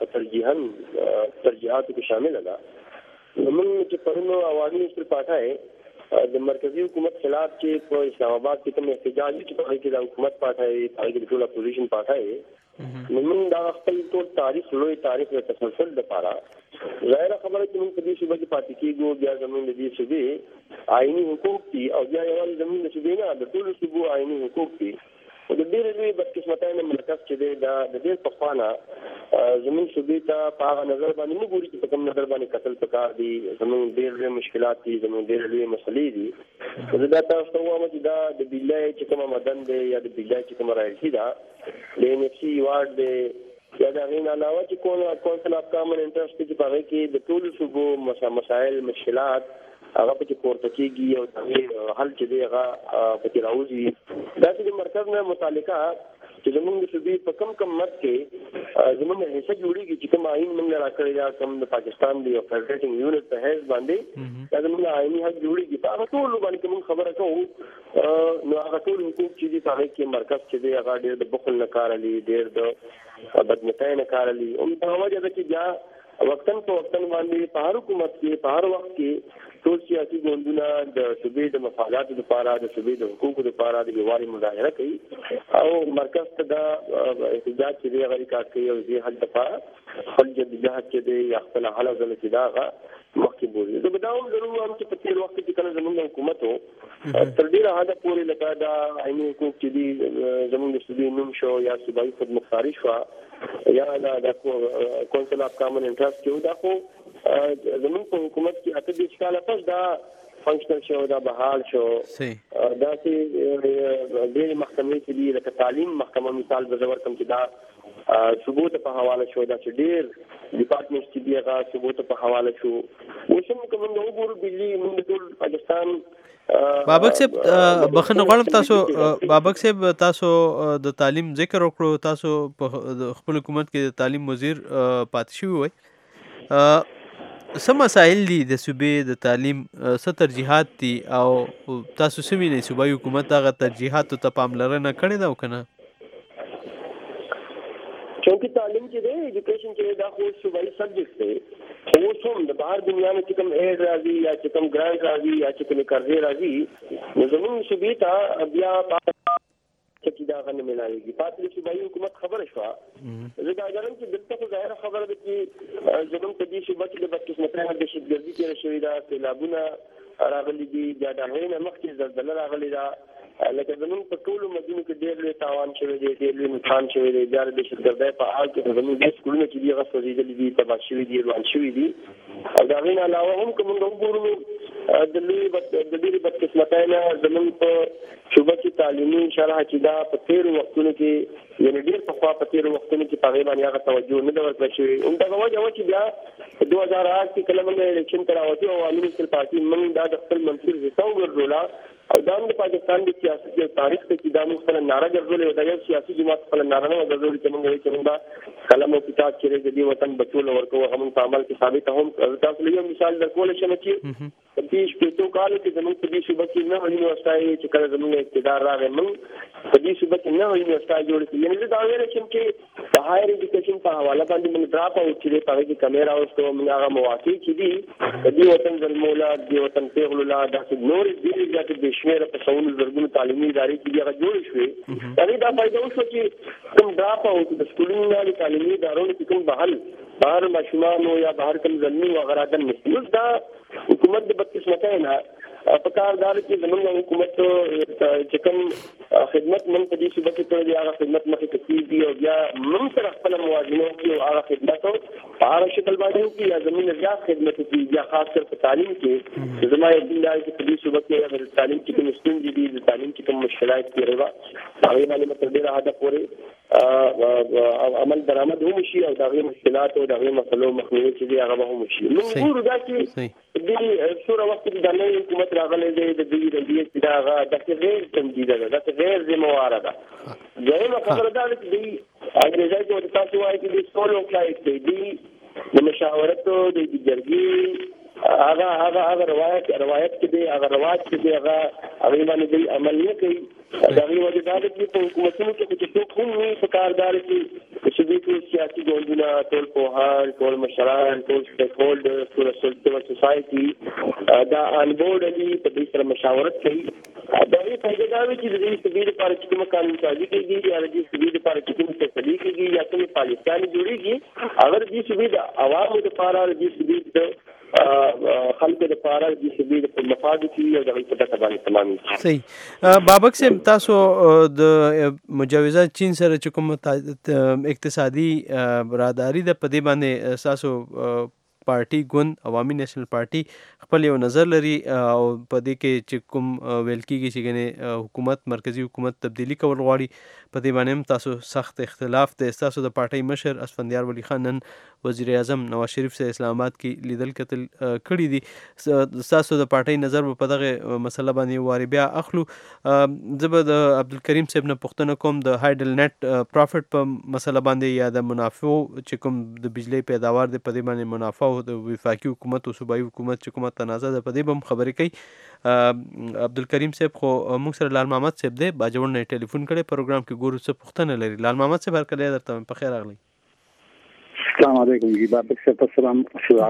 ترجیحاتو کې شامل ده. زموږ چې پرونو عوامي نیشنل پارټۍ د مرکزي حکومت خلاف چې په اسلام آباد کې کوم احتجاج چې په هغې کې د حکومت پارټۍ په هغې کې د ټول اپوزیشن پارټۍ موږ دا خپل ټول تاریخ لوی تاریخ د تسلسل دپاره ظاهره خبره چې موږ په دې صوبه کې پاتې کېږو بیا زموږ د دې صوبې آئیني حقوق دي او بیا یوازې زموږ د صوبې نه د ټولو صوبو آئیني حقوق دي. د ډېرې لوی بدقسمتۍ نه مرکز چې دی دا د ډېر پخوا نه زموږ صوبې ته په هغه نظر باندې مه ګوري چې په کوم نظر باندې کتل پکار دي. زموږ ډېر لوی مشکلات دي، زموږ ډېرې لوی مسلې دي. زه دا تاسو ته وایم چې دا د بیلای چې کومه مدن دی یا د بیلای چې کومه رایلټي ده د NFC وارډ دی یا د هغې نه علاوه چې کونسل اف کامن انټرسټ چې په هغې کې د ټولو صوبو مسایل مشکلات هغه پکې پورته کېږي او د هغې حل چې دی هغه پکې راوځي. داسې د مرکز نه متعلقه چې زموږ د صوبې په کم مد کې زموږ حصه جوړېږي چې کوم آئین موږ نه راکړی دا کوم د پاکستان دی یو فیډریټنګ یونټ په حیث باندې دا زموږ آئیني حق جوړېږي. په هغه ټولو باندې که موږ خبره کوو نو هغه ټول حقوق چې دي په هغې کې مرکز چې دی هغه ډېر د بخل نه کار اخلي، ډېر د بدنیتۍ نه کار اخلي. همدغه وجه ده چې بیا وقتاً په وقتاً باندې په هر حکومت کې په هر وخت کې ټول سیاسي ګوندونه د صوبې د مفاداتو لپاره د صوبې د حقوقو لپاره د یووالي مظاهره کوي او مرکز ته دا احتجاج چې دی هغه ریکارډ کوي او دې حل لپاره خپل جدوجهد چې دی یا خپل هله ځله چې دا هغه مخکې بولي. زه به دا هم ضرور وایم چې په تېر وخت کې چې کله زموږ حکومت و تر ډېره حده پورې لکه دا عیني حقوق چې دي زموږ د صوبې نوم شو یا صوبایي خودمختاري شوه یا دا کونسل اف کامن انټرسټ چې و دا خو زموږ په حکومت کې 28 کاله پس دا فنکشنل شو، دا بحال شو. داسې ډېرې محکمې چې دي لکه تعلیم محکمه مثال به زه ورکړم چې دا صوبو ته په حواله شو دا چې ډېر ډپارټمنټ چې دی هغه ثبوت په حواله شو اوس هم کوم نو ګورو بجلی موږ ټول پاکستان بابک صاحب بخنه غواړم تاسو بابک صاحب تاسو د تعلیم ذکر وکړو تاسو په خپل حکومت کې د تعلیم وزیر پاتې شوی وای څه مسایل دي د صوبې د تعلیم څه ترجیحات دي او تاسو څه وینئ صوبایي حکومت هغه ترجیحاتو ته پاملرنه کړې ده او که نه چونکې تعلیم چې دی ایجوکیشن چې دا خو صوبایي سبجیکټ دی اوس هم د بهر دنیا نه چې کوم ایډ راځي یا چې کوم ګرانټ راځي یا چې کومې قرضې راځي نو زموږ صوبې ته بیا چې دا غنه ملایږي پاتې صوبایي حکومت خبره شوه زه دا غواړم چې دلته خو ظاهره خبره ده چې زموږ په دې صوبه کې د بدقسمتۍ نه دهشتګردي تېره شوې ده سیلابونه راغلي دي بیا د هغې نه مخکې زلزله راغلې ده لکه زموږ په ټولو مدینو کې ډېر لوی تاوان شوی دی ډېر لوی نقصان شوی دی بیا د دهشتګردۍ په حال کې زموږ ډېر سکولونه چې دي هغه سوځېدلي دي تباه شوي دي روان شوي دي او د هغې نه علاوه هم که موږ وګورو د ډېرې بدقسمتۍ نه زموږ په صوبه کې تعلیمي شرح چې دا په تېرو وختونو کې یعنې ډېر پخوا په تېرو وختونو کې په هغې باندې هغه توجه نه ده ورکړل شوې همدغه وجه وه چې بیا په 2008 کې کله موږ الیکشن ته راوتو او عوامي نېشنل پارټي موږ دا د خپل منصور حصه وګرځوله او دا هم د پاکستان د سیاست یو تاریخ ته چې دا موږ خپله ناره ګرځولې وه دا یو سیاسي جماعت خپله ناره نه وه ګرځولې چې موږ وایو چې موږ به قلم او کتاب چې دی د دې وطن بچو له ورکوو هغه موږ په عمل کې ثابته هم تاسو له یو مثال درکولی شم چې په دې شپېتو کالو کې زموږ په دې صوبه کې نوې یونیورسټۍ چې کله زموږ اقتدار راغی موږ په دې صوبه کې نوې یونیورسټۍ جوړې کړې یعنې زه دا ویلی شم چې د هایر ایجوکیشن په حواله باندې موږ ډراپ آوټ چې دی په هغې کې کمی راوستو موږ هغه مواقع چې دي د دې وطن زلمو له د دې وطن پیغلو له داسې نورې ډېرې زیاتې بې شمېره په سوونو زرګونو تعلیمي ادارې چې دي هغه جوړې شوې د هغې دا فایده وشوه چې کوم ډراپ آوټ د سکولونو نه د تعلیمي ادارو کې کوم بهر ماشومانو یا بهر کوم زلمي و هغه رادن نشي اوس دا حکومت د بدقسمتۍ نه په کار دا چې زموږ حکومت چې کوم خدمت موږ په دې صوبه کې کړی دی هغه خدمت مخې ته کېږي او بیا موږ سره خپله موازنه وکړي او هغه خدمت په هغه شکل باندې وکړي یا زموږ نه زیات خدمت وکړي بیا خاص کر په تعلیم کې زما یقین دی چې په دې صوبه کې د تعلیم کې کوم ستونزې دي د تعلیم کې کوم مشکلات تېرې وه هغې باندې به تر ډېره حده پورې عمل درآمد هم شي او د هغې مشکلات او د هغې مسلو مخنیوي چې دی هغه به هم شي موږ ګورو دا چې دې څومره وخت کې دا نوی حکومت راغلی دی د دوی رویې چې دا هغه داسې غیر تمدیده ده داسې غیر ذمهواره ده دویمه خبره دا ده چې دوی انګریزۍ کې ورته تاسو وایي چې دوی سولو فلایټ دی دوی د مشاورتو د جرګې هغه روایت کې دی هغه رواج کې دی هغې باندې دوی عمل نه کوي د هغې وجه دا ده چې په حکومتونو کې چې څوک هم وي په کار دا ده چې د صوبې ټول سیاسي ګوندونه ټول پوهان ټول مشران ټول سټیک هولډرز ټول سیول سوسایټي دا آن بورډ دي په دې سره مشاورت کوي د هغې فایده دا وي چې د دې صوبې لپاره چې کومه قانون سازي کېږي یا د دې صوبې لپاره چې کومې فیصلې کېږي یا کومې پالیسیانې جوړېږي هغه د دې صوبې د عوامو دپاره د دې صوبې د خلکو لپاره د صوبې د مفاد کې او د غلطه باندې تمامي صحیح بابک صاحب تاسو د مجوزه چین سره چې کوم اقتصادي برادری ده په دې باندې تاسو پارټي ګوند عوامي نېشنل پارټي خپل یو نظر لري او په دې کې چې کوم ویل کېږي چې حکومت مرکزی حکومت تبدیلی کول غواړي په دې باندې هم تاسو سخت اختلاف دی تاسو د پارټۍ مشر اسفندیار ولی خان نن وزیر اعظم نواز شریف سره اسلام آباد کې لیدل کتل کړي دي تاسو د پارټۍ نظر په دغه مسله باندې واري بیا اخلو زه به د عبدالکریم صاحب نه پوښتنه کوم د هایډل نت پروفټ په مسله باندې یا د منافعو چې کوم د بجلی پیداوار دی په دې باندې منافع د وفاقي حکومت او صوبایي حکومت چې کومه تنازع ده په دې به هم خبرې کوي عبدالکریم صاحب خو موږ سره لال محمد صاحب دی باجوړ نه ټلیفون کړی پروګرام کې ګورو څه پوښتنه لري لال محمد صاحب هرکلی درته په خیر راغلی السلام علیکم بابک صاحب السلام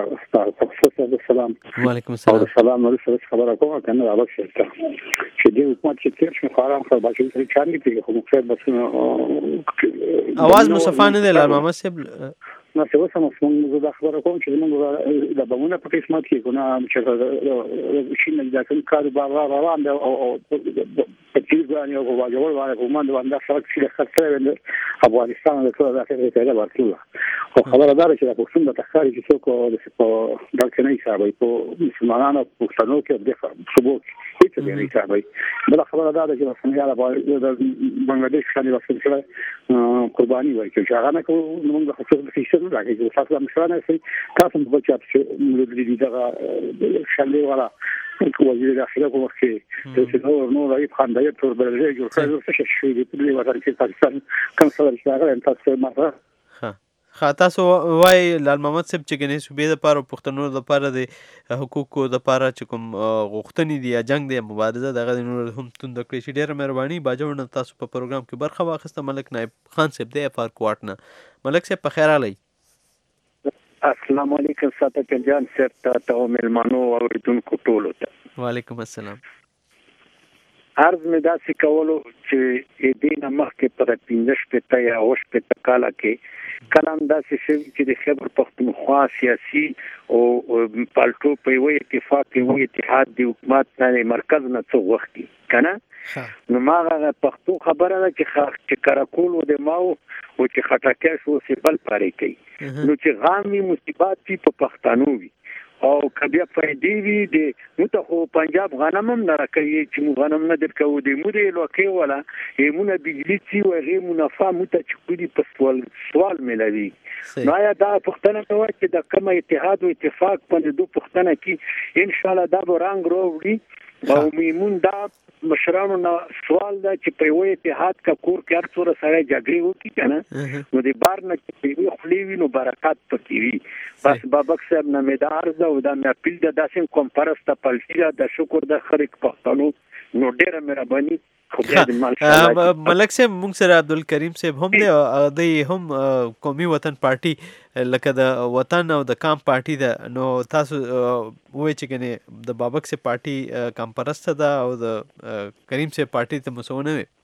وعلیکم السلام السلام علیکم خبره کوم کنه بابک صاحب چې دې حکومت چې تیر شو خارام خو باجوړ سره چارني پیږي خو مخه بس اواز مصفانه دی لال محمد صاحب نو څه وسه موږ دا خبره کوم چې موږ د بمونه په قسمت کې ګونه چې شي نه دا کوم کار روان دی او په دې ځای یو واجبول باندې کومه باندې سره چې خاطر افغانستان د ټول داخلي پیدا ورکړه خو خبره ده چې د پښتون د تخارج چې څوک د دلته نه حسابي په مسلمانانو پښتنو کې د ثبوت هیڅ نه حسابي بل خبره ده چې سنیاله بنگلاديش باندې وسله قرباني ورکړي چې هغه نه کوم موږ د خصوصي سیستم ټول راځي تاسو مشرانه سي تاسو په چا چې موږ دې دا شلې ولا وزیر داخله کوم کې چې نو راي خان دای تور بلځي جوړ کړو څه شي دې په دې وخت کې پاکستان کوم څه ورشاغه تاسو مره تاسو وای لال محمد صاحب چې ګنې صوبې د پاره پښتنو د پاره د حقوقو د پاره چې کوم غوښتنې دي یا جنگ دی مبارزه دغه نور هم توند کړی شي. ډیره مهرباني باجوړ تاسو په پروګرام کې برخه واخیسته. ملک نائب خان صاحب دی افار کوټ نه. ملک صاحب په خیر علي. السلام علیکم ساته جان صاحب ته ملمانو اوریدونکو ټولو ته وعلیکم السلام. عرض می داسې کولو چې دینه مخکې پر 15 پته یا 8 پته کاله کې کلام داسې شوی چې د خیبر پختونخوا سیاسي او پالټو په یو اتفاق یو اتحاد د حکومت نه مرکز نه څو وخت کنه نو ماغه پښتو خبره ده چې کراکول و د ماو او چې خټکه شو سیبل پاره کوي نو چې غامي مصیبات په پښتنو وي او کبیا فائدې وي د نو ته پنجاب غنم هم نه راکوي چې غنم نه درکو د مو د لوکي ولا یمونه بجلی سی او غي منافع مت چکودي په سوال ملوي نو یا دا پښتنه نو چې د کوم اتحاد او اتفاق په دوه پښتنه کې ان شاء الله دا رنگ وروړي او میمون دا مشرانو نه سوال دا چې په یو اتحاد کا کور کې هر څوره سره جګړې وکړي کنه نو د بار نه چې وی خلیوي نو برکات پکې وي بس بابک صاحب نه مدار دا او دا مې اپیل دا داسې کوم پرسته پلټي دا شکر د خرق پښتنو نو ډیره مهرباني ملک صاحب موږ سره عبدالکریم صاحب هم دی هم قومي وطن پارټي لکه د وطن او د کام پارټي ده نو تاسو وای چې کنه د بابک صاحب پارټي کام پرسته ده او د کریم صاحب پارټي ته مسونه وي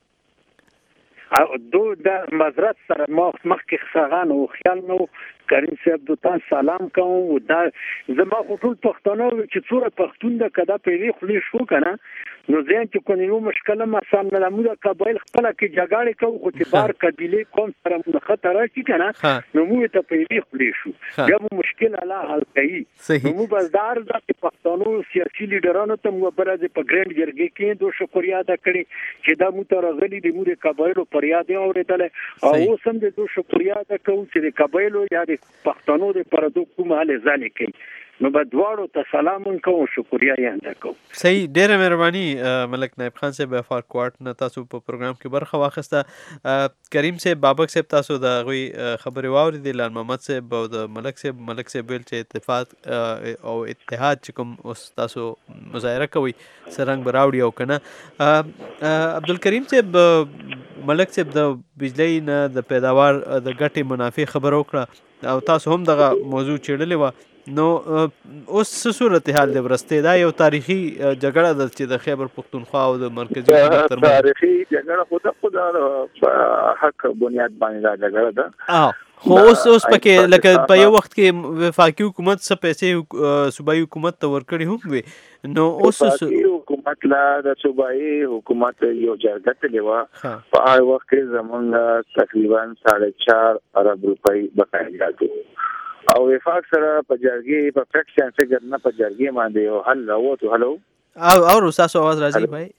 او دو د مزرعت سره مخکې خسغان او خیال نو کریم صاحب دوه سلام کوم دا زما ټول پښتنو چې څوره پښتون د کدا پیری خلی شو کنه نو ځین چې کو یو مشکله ما سم نه لمو د قبایل خپل کې جګړه کوي خو چې بار قبيله قوم سره مون خطر راشي کنه نو مو ته پیری خلی شو بیا مو مشکل الله حل کوي نو مو بازار د پښتنو سیاسي لیډرانو ته مو برازه په ګرند جرګې کې دوه شکریا ادا کړی چې دا مو ته راغلي د مو د قبایلو پریاد اوریدل او سم د دوه شکریا ادا کوم چې د قبایلو یا پښتنو د پردو کومه حل ځاله کوي نو به دواړو ته سلام کوم شکریا یې ادا کوم. صحیح ډیره مهرباني ملک نائب خان صاحب افار کوټ نه تاسو په پروګرام کې برخه واخیسته. کریم صاحب بابک صاحب تاسو د غوي خبري واوریدل لال محمد صاحب او د ملک صاحب ویل چې اتفاق او اتحاد چې کوم اوس تاسو مظاهره کوي سرنګ براوړي او کنه عبدالکریم صاحب ملک صاحب د بجلی نه د پیداوار د ګټې منافع خبر وکړه او تاسو هم دغه موضوع چیرلې و نو اوس صورت حال د ورسته دا یو تاریخي جګړه د چې د خیبر پختونخوا او د مرکزی حکومت ترمنځ تاریخي جګړه خود حق بنیاد باندې دا جګړه ده خو اوس پکې لکه په یو وخت کې وفاقي حکومت څه پیسې صوبایي حکومت ته ورکړي هم وي نو اوس حکومت لا د صوبایي حکومت یو جرګه تلوا په هغه وخت کې زمونږ تقریبا 4.5 ارب روپۍ بقایا دي او وفاق سره په جرګې په فریکشن څخه نه په جرګې باندې یو حل راوته هلو او تاسو आवाज راځي بھائی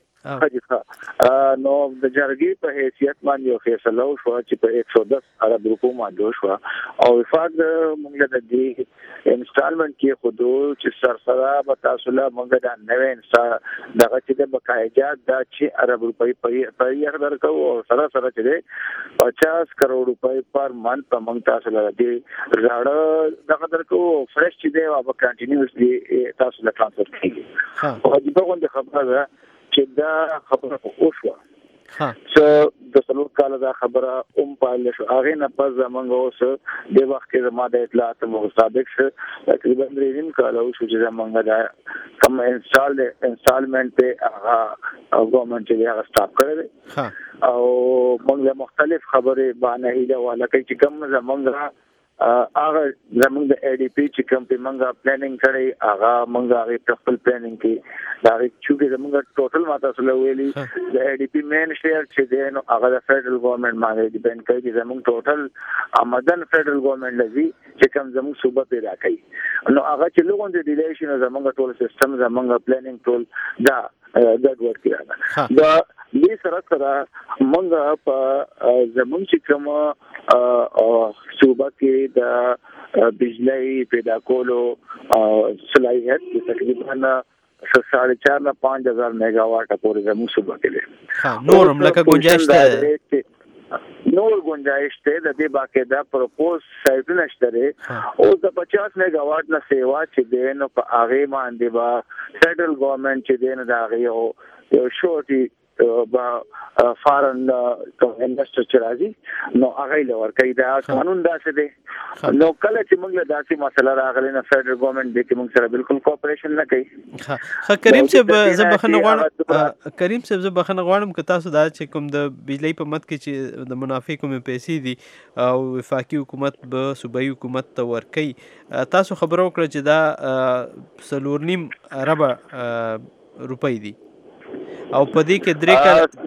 نو د جرګې په حیثیت باندې یو فیصله وشو چې په 110 ارب روپو باندې شو او وفاق موږ د دې انسټالمنت کې خودو چې سرسره به تاسو له موږ د نوې دغه چې د بقایجات د 6 ارب روپۍ په یې درکو او سره چې 50 کروڑ روپۍ پر منث په موږ تاسو له دې راړه دغه درکو فرش چې دی او کنټینیوسلی تاسو له ترانسفر کیږي او دغه غونډه خبره چې دا خبره وشوه څه د څلور کال دا خبره پایله شو هغه نه پس زمونږ اوس د وخت کې زما د اطلاعات مطابق تقریبا 3 کال شو چې زمونږ دا کوم انسټالمنت په هغه ګورنمنت چې هغه سٹاپ کړی او موږ مختلف خبره باندې هیله والا کوي چې کوم زمونږ هغه زمونږ د ای ډی پی چې کوم په منګه پلانینګ کړی هغه منګه هغه خپل پلانینګ کې دا چې زمونږ ټوټل ماته سره ویلي د ای ډی پی مین شیر چې دی نو هغه د فدرل ګورنمنت باندې ډیپند کوي چې زمونږ ټوټل آمدن فدرل ګورنمنت لذي چې کوم زمونږ صوبه پیدا کوي نو هغه چې لوګون د ډیلیشن زمونږ ټول سیستم زمونږ پلانینګ ټول دا ګډوډ کیږي دا دې سره موږ په زمونږ چې کوم صوبه کې د بجلی پیدا کولو صلاحیت تقریبا 4.5 نه 5000 میگاواټ پورې زموږ صوبه کې دی. نورم لکه گنجائش ته نور گنجائش ته د دې باقاعده پروپوز سایټ نشته او د 50 میگاواټ نه سیوا چې دین په هغه باندې با فدرل ګورنمنت چې دین دا غي یو شورتي با فارن انویسټر چې راځي نو هغه لور کوي دا قانون داسې دی. نو کله چې موږ له داسې مسله راغلی نه فدرل ګورنمنت دې کې موږ سره بالکل کوپریشن نه کوي. کریم صاحب زه بخښنه غواړم که تاسو دا چې کوم د بجلی په مد کې چې د منافع کوم پیسې دي او وفاقي حکومت به صوبایي حکومت ته ورکوي تاسو خبرو وکړه چې دا 4.5 ارب روپۍ دي او په دې کې 3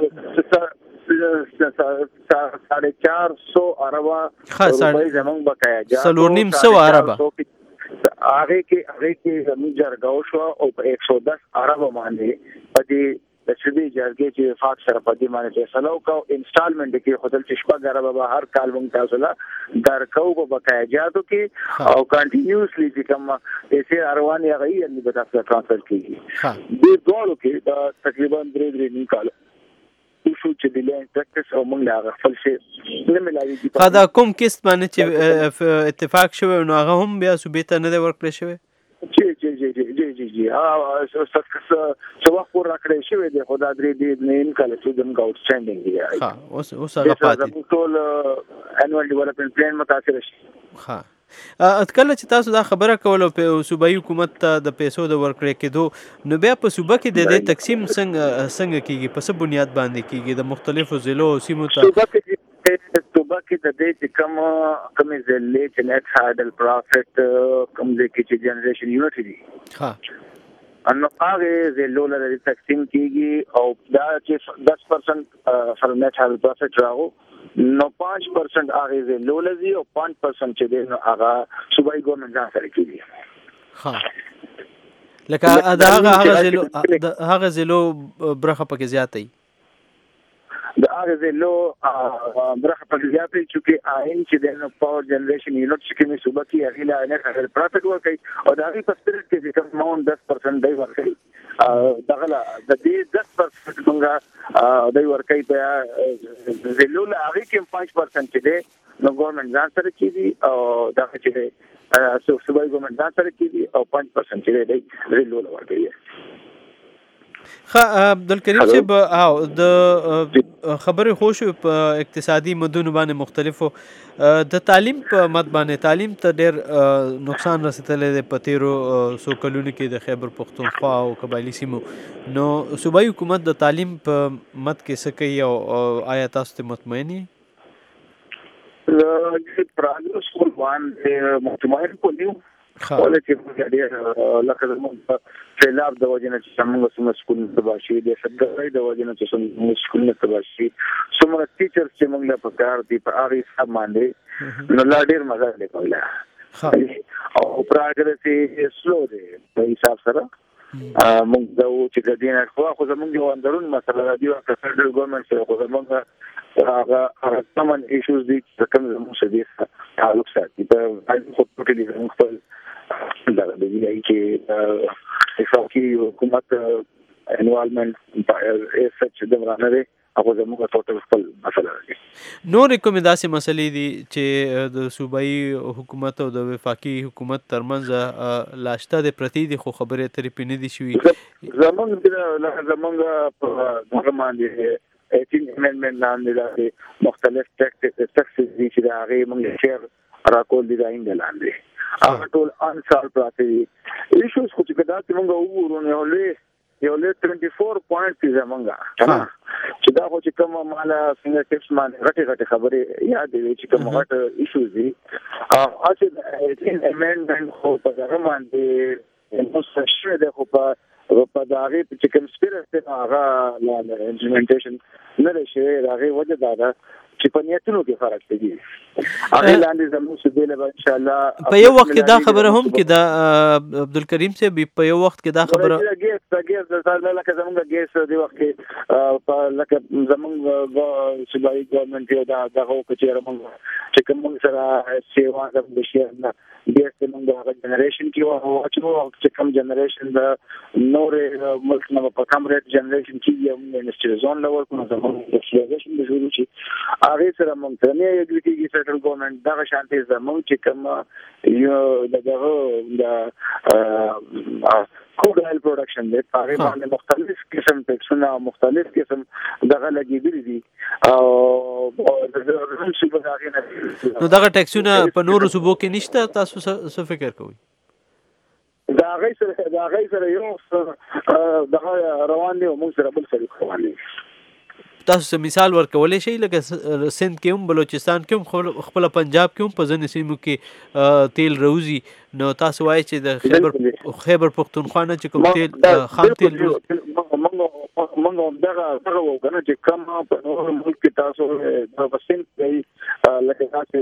450 ارب روپۍ زمونږ بقایا جا 450 ارب هغه کې زموږ جرګاو شو او په 110 ارب باندې په دې د شبي جرګې چې وفاق سره په دې باندې فیصله وکاو انسټالمنت کې خپل چشمه غره به هر کال مونږ تاسو لا درکو په بقایا جاتو کې او کنټینیوسلی چې کوم پیسې ارواني غي ان به تاسو ټرانسفر کیږي د دوړو کې دا تقریبا 3 کال شو چې د لین پریکټس او مونږ لا خپل شي نه ملایي دا کوم کیس باندې چې اتفاق شوی نو هغه هم بیا صوبې نه ورکړل شوی جی څو وخت پور راکړې شوی دی خدا درې دې نه کله چې دم ګاوټ سټانډینګ دی اوس هغه پاتې ټول انوال ډیولپمنٹ پلان متاثر شي. کله چې تاسو دا خبره کوله په صوبایي حکومت ته د پیسو د ورکړې کېدو نو بیا په صوبه کې د دې تقسیم څنګه کیږي په څه بنیاد باندې کیږي د مختلفو ضلعو او سیمو ته صوبه کې د دې کوم ضلع چې نت هاډل پروفټ کوم دې کې چې جنریشن یونټ دي انو هغه ضلعو لپاره تقسیم کیږي او دا چې 10% فر نت هاډل پروفټ راغو نو 5% هغه ضلعو لذي او 5% چې دې نو هغه صوبایي ګورنمنت ځان سره کیږي لکه هغه ضلعو برخه پکې زیاتې د هغه ضلعو برخه پکې زیاتې چې آئین چې د پاور جنریشن یونټ چې کومه صوبه کې هغه لا نه هغه پروفټ ورکړي او د هغه په سپیریټ کې چې کوم 10% دی ورکړي دغه د دې 10% څنګه دی ورکړي په ضلعو لا هغه کې 5% چې دی نو ګورنمنت ځان سره کیږي او دا چې صوبایي ګورنمنت ځان سره کیږي او 5% چې دی ضلعو ورکړي. عبدالکریم صاحب او د خبرې خوشو په اقتصادي مدونو باندې مختلفو د تعلیم په مد باندې تعلیم ته ډېر نقصان رسېدلی دی په تیرو څو کلونو کې د خیبر پښتونخوا او قبایلي سیمو نو صوبایي حکومت د تعلیم په مد کې څه کوي او آیا تاسو ته مطمئن یې؟ پراګرس سکول باندې مطمئن کولیو ولې چې ډېر لکه زموږ سیلاب د وجنه چې څنګه سم سکول تباشي د سګړې د وجنه چې څنګه سکول نه تباشي څومره ټیچرز چې موږ له پکار دي په هغه حساب باندې نو لا ډېر مزه لیکوله او پراګرس یې سلو دی په حساب سره موږ دا و چې د دین خو زموږ یو اندرون مسله دی او فدرل ګورنمنت سره خو زموږ هغه تمن ایشوز دي چې کوم زموږ سره تعلق ساتي په خو ټولې زموږ دا د دې چې وفاقي حکومت انوالمنت سچ د مرانه دی هغه زموږ ټوټل خپل مسله دی. نور کوم داسې مسلې دي چې د صوبایي حکومت او د وفاقي حکومت ترمنځ لاشته د پرتی دي خو خبرې ترې پینې دي شوې زمونږ په هغه باندې 18 امندمنت لاندې مختلف ټیکسز دي چې د هغه موږ شیر راکول دي داینده لاندې هغه ټول انسال پراته دي ایشوز خو چې دا چې موږ وګورو یو له 24 پوینټ دي زمونږه چې دا خو چې کوم مالا څنګه ټیپس باندې غټي خبرې یاد دي چې کوم غټ ایشوز دي اته امندمنت خو په هغه باندې نو څه ده خو په داغه چې کوم سپیریټ هغه لا امپلیمنټیشن نه لشي هغه وجه دا چې په نیتونو کې فرق دی. هغه لاندې زموږ سبیل به ان شاء الله په یو وخت کې دا خبره هم کې دا عبدالکریم صاحب په یو وخت کې دا خبره ګیس د سال لکه زموږ ګیس دی وخت کې لکه زموږ صوبایي ګورنمنت یو دا دغه کچېره موږ چې کوم سره سیوا د بشیر نه ګیس د موږ هغه جنریشن کې او چې کوم جنریشن د نورې ملک نه په کم ریټ جنریشن کې یو منسټر زون لور کوم زموږ اسوسییشن د جوړ شي هغه سره موږ ته نه یو کې سیټل ګورنمنت دغه شانتي زموږ چې کوم یو دغه crude oil production دی هغه باندې مختلف قسم ټیکسونه مختلف قسم دغه لګیدلي دي او د صوبو دغه نه نو دغه ټیکسونه په نورو صوبو کې نشته تاسو څه فکر کوئ دا غي سره یو دغه روان دي او موږ سره بل سره روان دي تاسو مثال ورکولای شئ لکه سند کې هم بلوچستان کې هم خپل پنجاب کې هم په ځینې سیمو کې تیل روزي نو تاسو وایئ چې د خیبر پختونخوا نه چې کوم تیل خام تیل موږ دغه وګڼو چې کوم په نور ملک کې تاسو د سند کې لکه تاسو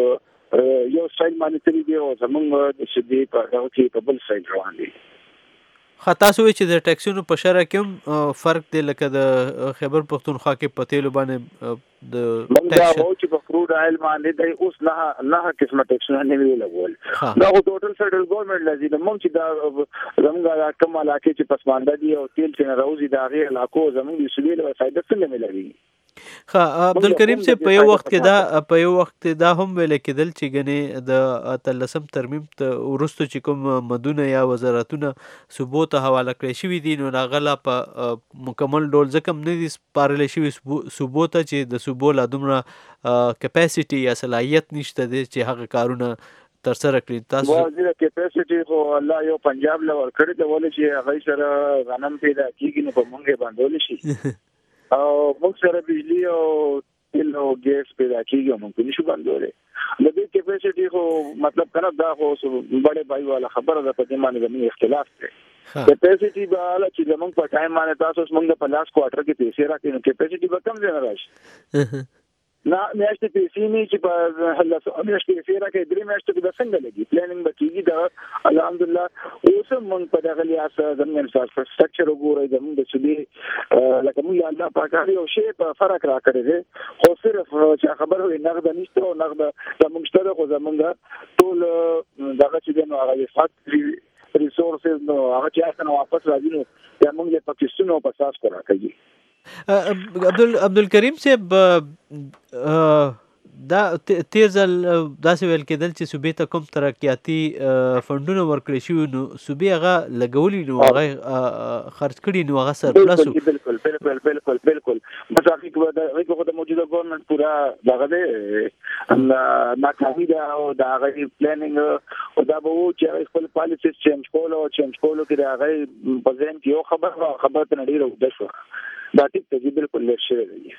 یو سټایل باندې تللی دی او زمونږ د شدي په دغه کې په بل سایډ روان دي. تاسو وایئ چې د ټیکسونو په شرح کې هم فرق دی لکه د خیبر پختونخوا کې په تیلو باندې د موږ دا وایو چې په کروډ آیل باندې د اوس نه قسمه ټیکسونه نه وی لګول دا ټوټل فیډرل ګورنمنت لذي د موږ چې دا زموږ کوم علاقې چې پسمانده دي او تیل چې راوځي دا غیر علاقو زموږ د سویل وسایل څنګه ملوي. عبدالکریم صاحب په یو وخت کې دا هم ویل کېدل چې ګنې د 13 ترمیم ته وروسته چې کوم مدونه یا وزارتونه صوبو ته حواله کړی شوي دي نو هغه لا په مکمل ډول ځکه هم نه دي سپارلی شوي صوبو ته چې د صوبو لا دومره کپاسټي یا صلاحیت نشته دی چې هغه کارونه ترسره کړي. تاسو وزیر کپاسټي خو الله یو پنجاب لور کړی دی ولې چې هغه سره غنم پیدا کیږي نو په مونږه باندې شي او موږ سره بجلی او تیل او ګیس پیدا کیږي موږ نشو باندې د دې کیپاسټي خو مطلب کنه دا خو بڑے بھائی والا خبره ده په دې باندې زموږ اختلاف دی. کیپاسټي به حالا چې موږ په ټایم باندې تاسو موږ په لاس کوارټر کې پیسې راکړو کیپاسټي به کم ځای راشي نه میاشتې پیسې نه چې په میاشتې پیسې راکړي درې میاشتې کې د څنګه لګي پلانینګ به کیږي دا الحمدلله اوس موږ په دغه لیاس زموږ انفراستراکچر وګورئ زموږ د سودي لکه موږ الله پاک یو شی په فرق راکړی دی خو صرف چې خبره وي نغد نشته او نغد زموږ شته خو زموږ ټول دغه چې دی نو هغه فاکټري ریسورسز نو هغه چې اصلا واپس راځي نو موږ د پاکستان په اساس کار کوي. عبدالکریم صاحب دا تیر ځل داسې ویل کېدل چې صوبې ته کوم ترقیاتي فنډونه ورکړي شوي نو صوبې هغه لګولي نو هغه خرج کړي نو هغه سرپلس بالکل بس هغه د موجوده ګورنمنت پورا دغه دی ناکامي ده او د هغه پلانینګ او دا به و چې خپل پالیسي چینج کولو کې د هغه په ځین کې یو خبره ته نړۍ راوده شو دا ټیک ته بالکل لږ شوی دی.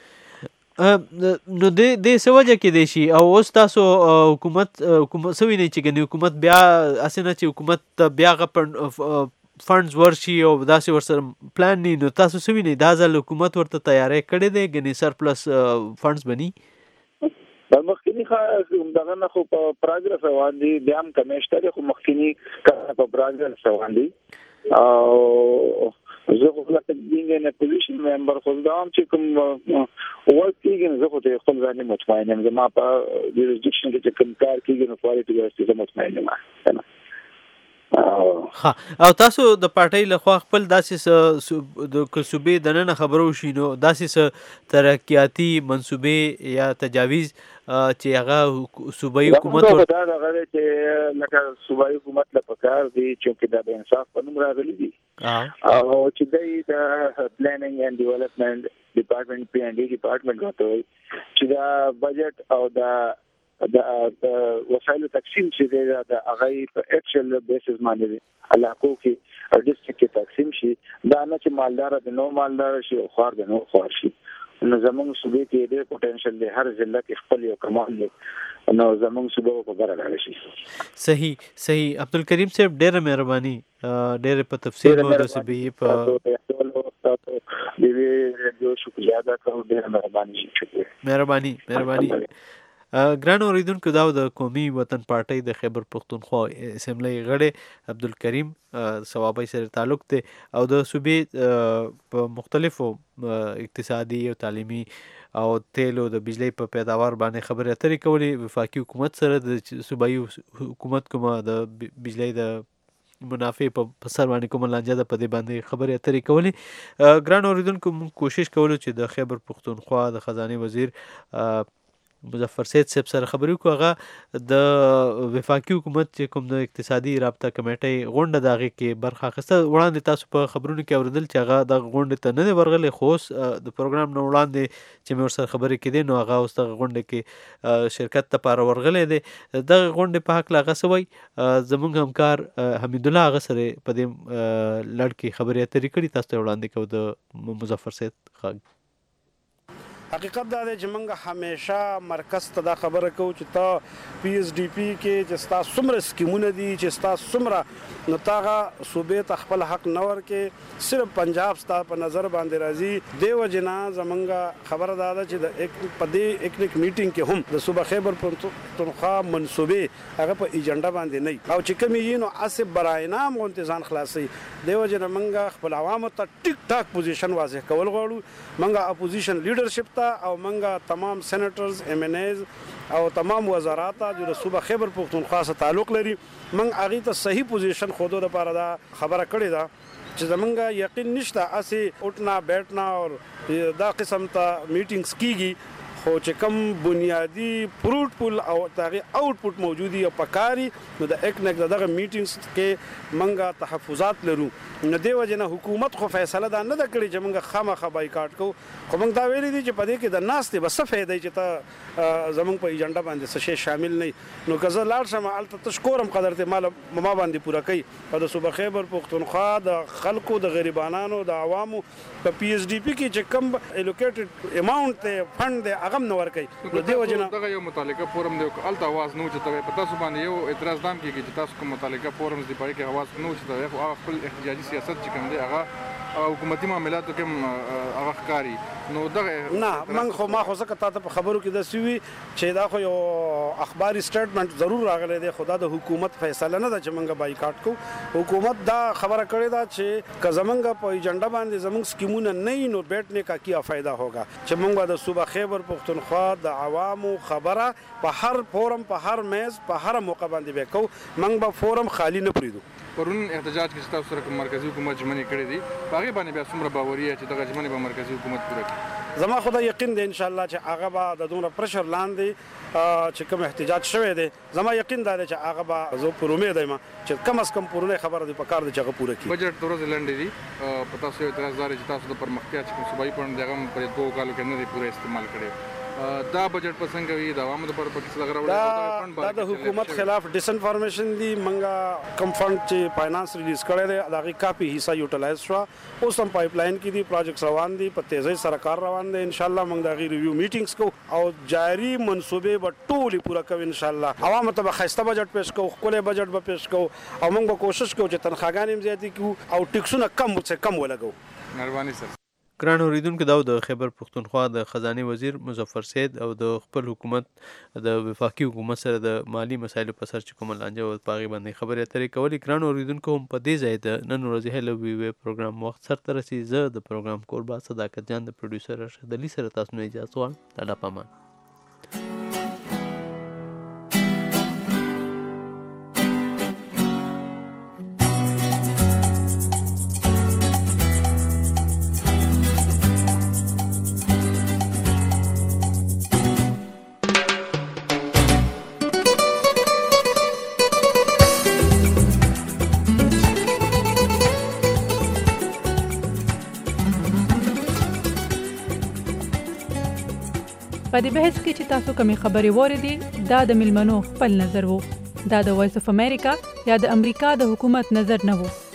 نو د سوجه کې دی شي او اوس تاسو حکومت سوي نه چې ګنې حکومت بیا اسنه چې حکومت بیا فندز ورشي او داسې ورسره پلان نه نو تاسو سوي نه دا ځل حکومت ورته تیاری کړی دی ګنې سرپلس فندز بني مخکینی دغه نه خو په پروګرس روان دي بیا هم کمیشته خو مخکینی په پروګرس روان دي او زه خو لکه بینګ نه پوزیشن ممبر خو دا هم چې کوم ورک کېږي زه خو ته خپل ځان مطمئن یم زما په جوریسډکشن کې چې کوم کار کېږي نو کوالټي ورسته زه مطمئن یم. او تاسو د پارټۍ له خوا خپل داسې د صوبې دننه خبرو شي نو داسې ترقیاتي منصوبې یا تجاویز چې هغه صوبایي حکومت دا هغه چې لکه صوبایي حکومت له پکار دي چې د انصاف په نوم راغلي دي او چې د پلانینګ اینڈ ډیولپمنٹ ډپارټمنټ پی اینڈ ای ډپارټمنټ راته چې دا بجټ او د وسایل تقسیم چې دی د هغه په اکچوال بیسس باندې علاقو کې ډیسټریکټ کې تقسیم شي دا نه چې مالدار د نو مالدار شي او خوار د نو خوار شي نو زموږ صوبې کې ډېر پوتنشل دی هر ضلع کې خپل یو کمال دی نو زموږ صوبې په ګټه راځي. صحیح عبدالکریم صاحب ډېره مهرباني ډېر په تفصیل مو د صوبې په تاسو دې جو شکریہ ادا کوم ډیر مهرباني شي مهرباني ګران اوریدونکو دا د قومي وطن پارټۍ د خیبر پختونخوا اسمبلی غړی عبدالکریم ثوابی سره تعلق دی او د صوبې په مختلفو اقتصادي او تعلیمي او تیلو د بجلی په پیداوار باندې خبرې اترې کولې وفاقي حکومت سره د صوبایي حکومت کومه د بجلی د منافع په سر باندې کومه لانجه ده په دې باندې خبرې اترې کولې ګران اوریدونکو موږ کوشش کولو چې د خیبر پختونخوا د خزانه وزیر مظفر سید صاحب سره خبرې وکړو. هغه د وفاقي حکومت چې کوم د اقتصادي رابطه کمیټۍ غونډه د هغې کې برخه اخیسته. وړاندې تاسو په خبرونو کې اورېدل چې هغه د غونډې ته نه دی ورغلی، خو اوس د پروګرام نه وړاندې چې مې ورسره خبرې کېدې نو هغه اوس دغه غونډې کې شرکت لپاره ورغلی دی. دغه غونډې په هکله هغه څه وایي زموږ همکار حمیدالله هغه سره په دې لړ کې خبرې اترې کړي. تاسو ته وړاندې کوو د مظفر سید غږ. حقیقت دا دی چې موږ همیشه مرکز ته دا خبره کوو چې ته پی ایس ډي پی کې چې ستا څومره سکیمونه دي چې ستا څومره نو تا هغه صوبې ته خپل حق نه ورکې، صرف پنجاب ستا په نظر باندې راځي. دې وجې نه زموږ خبره دا ده چې په دې اکنیک میټینګ کې هم د صوبه خیبر پختونخوا منصوبې هغه په ایجنډا باندې نه او چې کومې یې نو هسې برای نام غوندې ځان خلاصوي. دې وجې نه موږ خپل عوامو ته ټیک ټاک پوزیشن واضح کول غواړو. موږ اپوزیشن لیډرشپ او منګه تمام سینیټرز ایم ان ایز او تمام وزارات چې د صوبه خیبر پختونخوا سره تعلق لري موږ هغې ته صحیح پوزیشن ښودو لپاره دا خبره کړې ده چې زمونږ یقین نشته هسې اٹھنا بیٹھنا او دا قسم ته میټینګز کیږي، خو چې کوم بنیادی پروت پول او هغې آوټپوټ موجودي او پکاري نو د اکنیک دغه میټینګز کې موږ تحفظات لرو. نو دې وجې نه حکومت خو فیصله دا نه ده کړې چې موږ خامخا بایکاټ کوو، خو موږ دا ویلي دي چې په دې کې د ناستې به څه فایده چې ته زموږ په ایجنډا باندې څه شی شامل نه وي. نو که زه لاړ شم هلته ته شکورم قدر ته ما باندې پوره کوي. په د صوبه خیبر پختونخوا د خلکو د غریبانانو د عوامو په پی ایس ډي پي کې چې کوم الوکیټډ اماونټ دی فنډ دی هغه هم نه ورکوي. نو دې وجې نه دغه یو متعلقه فورم دی هلته اواز نه و چې په تاسو باندې یو اعتراض دام کېږي چې تاسو کوم متعلقه فورمز دي په هغې کې اواز نه و چې خو هغه خپل احتجاجي سیاست چې کوم دی هغه حکومتي معاملاتو کې هغه ښکاري. نو دغه نه ما خو ځکه تا ته په خبرو کې داسې وي چې دا خو یو اخباري سټیټمنټ ضرور راغلی دی، خو دا د حکومت فیصله نه ده چې موږ بایکاټ کوو. حکومت دا خبره کړې ده چې که زموږ په ایجنډا باندې زموږ سکیمونه نه وي نو بیٹھنے کا کیا فایده ہوگا. چې موږ به د صوبه خیبر پختونخوا د عوامو خبره په هر فورم په هر میز په هر موقع باندې به کوو، موږ به فورم خالی نه پرېږدو. پرون احتجاج کې تاسو سره مرکزي حکومت ژمنې کړې دي، په هغې باندې بیا څومره باوري چې دغه ژمنې به مرکزي حکومت پوره کړي؟ زما خو دا یقین دی انشاءالله چې هغه به د دومره پرشر لاندې چې کوم احتجاج شوی دی زما یقین دا دی چې هغه به زه پر امید یم چې کم از کم پرونی خبره دی په کار دی چې هغه پوره کړي. بجټ د ورځې لنډې دي، په تاسو یو اعتراض دا دی چې تاسو د پرمختیا چې کوم صوبایي فنډ دی هغه هم په 2 کالو کې نه دی پوره استعمال کړی. دا بجټ په څنګه وي د عوامو لپاره په څه راوړي؟ دا د حکومت خلاف ډس انفارمیشن دی. منګه کم فند چې فاینانس ریلیز کړی دی د هغې کافي حصہ یوټیلایز شوه، اوس هم پایپ لاین کې دي، پروجیکټس روان دي، په تیزۍ سره کار روان دی. انشاءالله موږ د هغې ریویو میټینګز کوو او جاري منصوبې به ټولې پوره کوو. انشاءالله عوامو ته به ښایسته بجټ پیش کوو، ښکلی بجټ به پیش کوو او موږ به کوشش کوو چې تنخواګانې هم زیاتې کړو او ټیکسونه کم ولګوو. مهرباني سر. ګران اوریدونکو دا د خیبر پختونخوا د خزانه وزیر مظفر سید او د خپل حکومت د وفاقي حکومت سره د مالی مسایلو په سر چې کومه لانجه وه په هغې باندې خبرې اترې کولې. ګران اوریدونکو هم په دې ځای د نن ورځې هیله وي پروګرام وخت سرته رسي. زه د پروګرام کوربه صداقت جان د پروډیوسر ارشد علي سره تاسو نه اجازه غواړم. الله پامان. په دې بحث کې چې تاسو کومې خبرې واورېدې دا د میلمنو خپل نظر و. دا د وایس اف امریکا یا د امریکا د حکومت نظر نه و.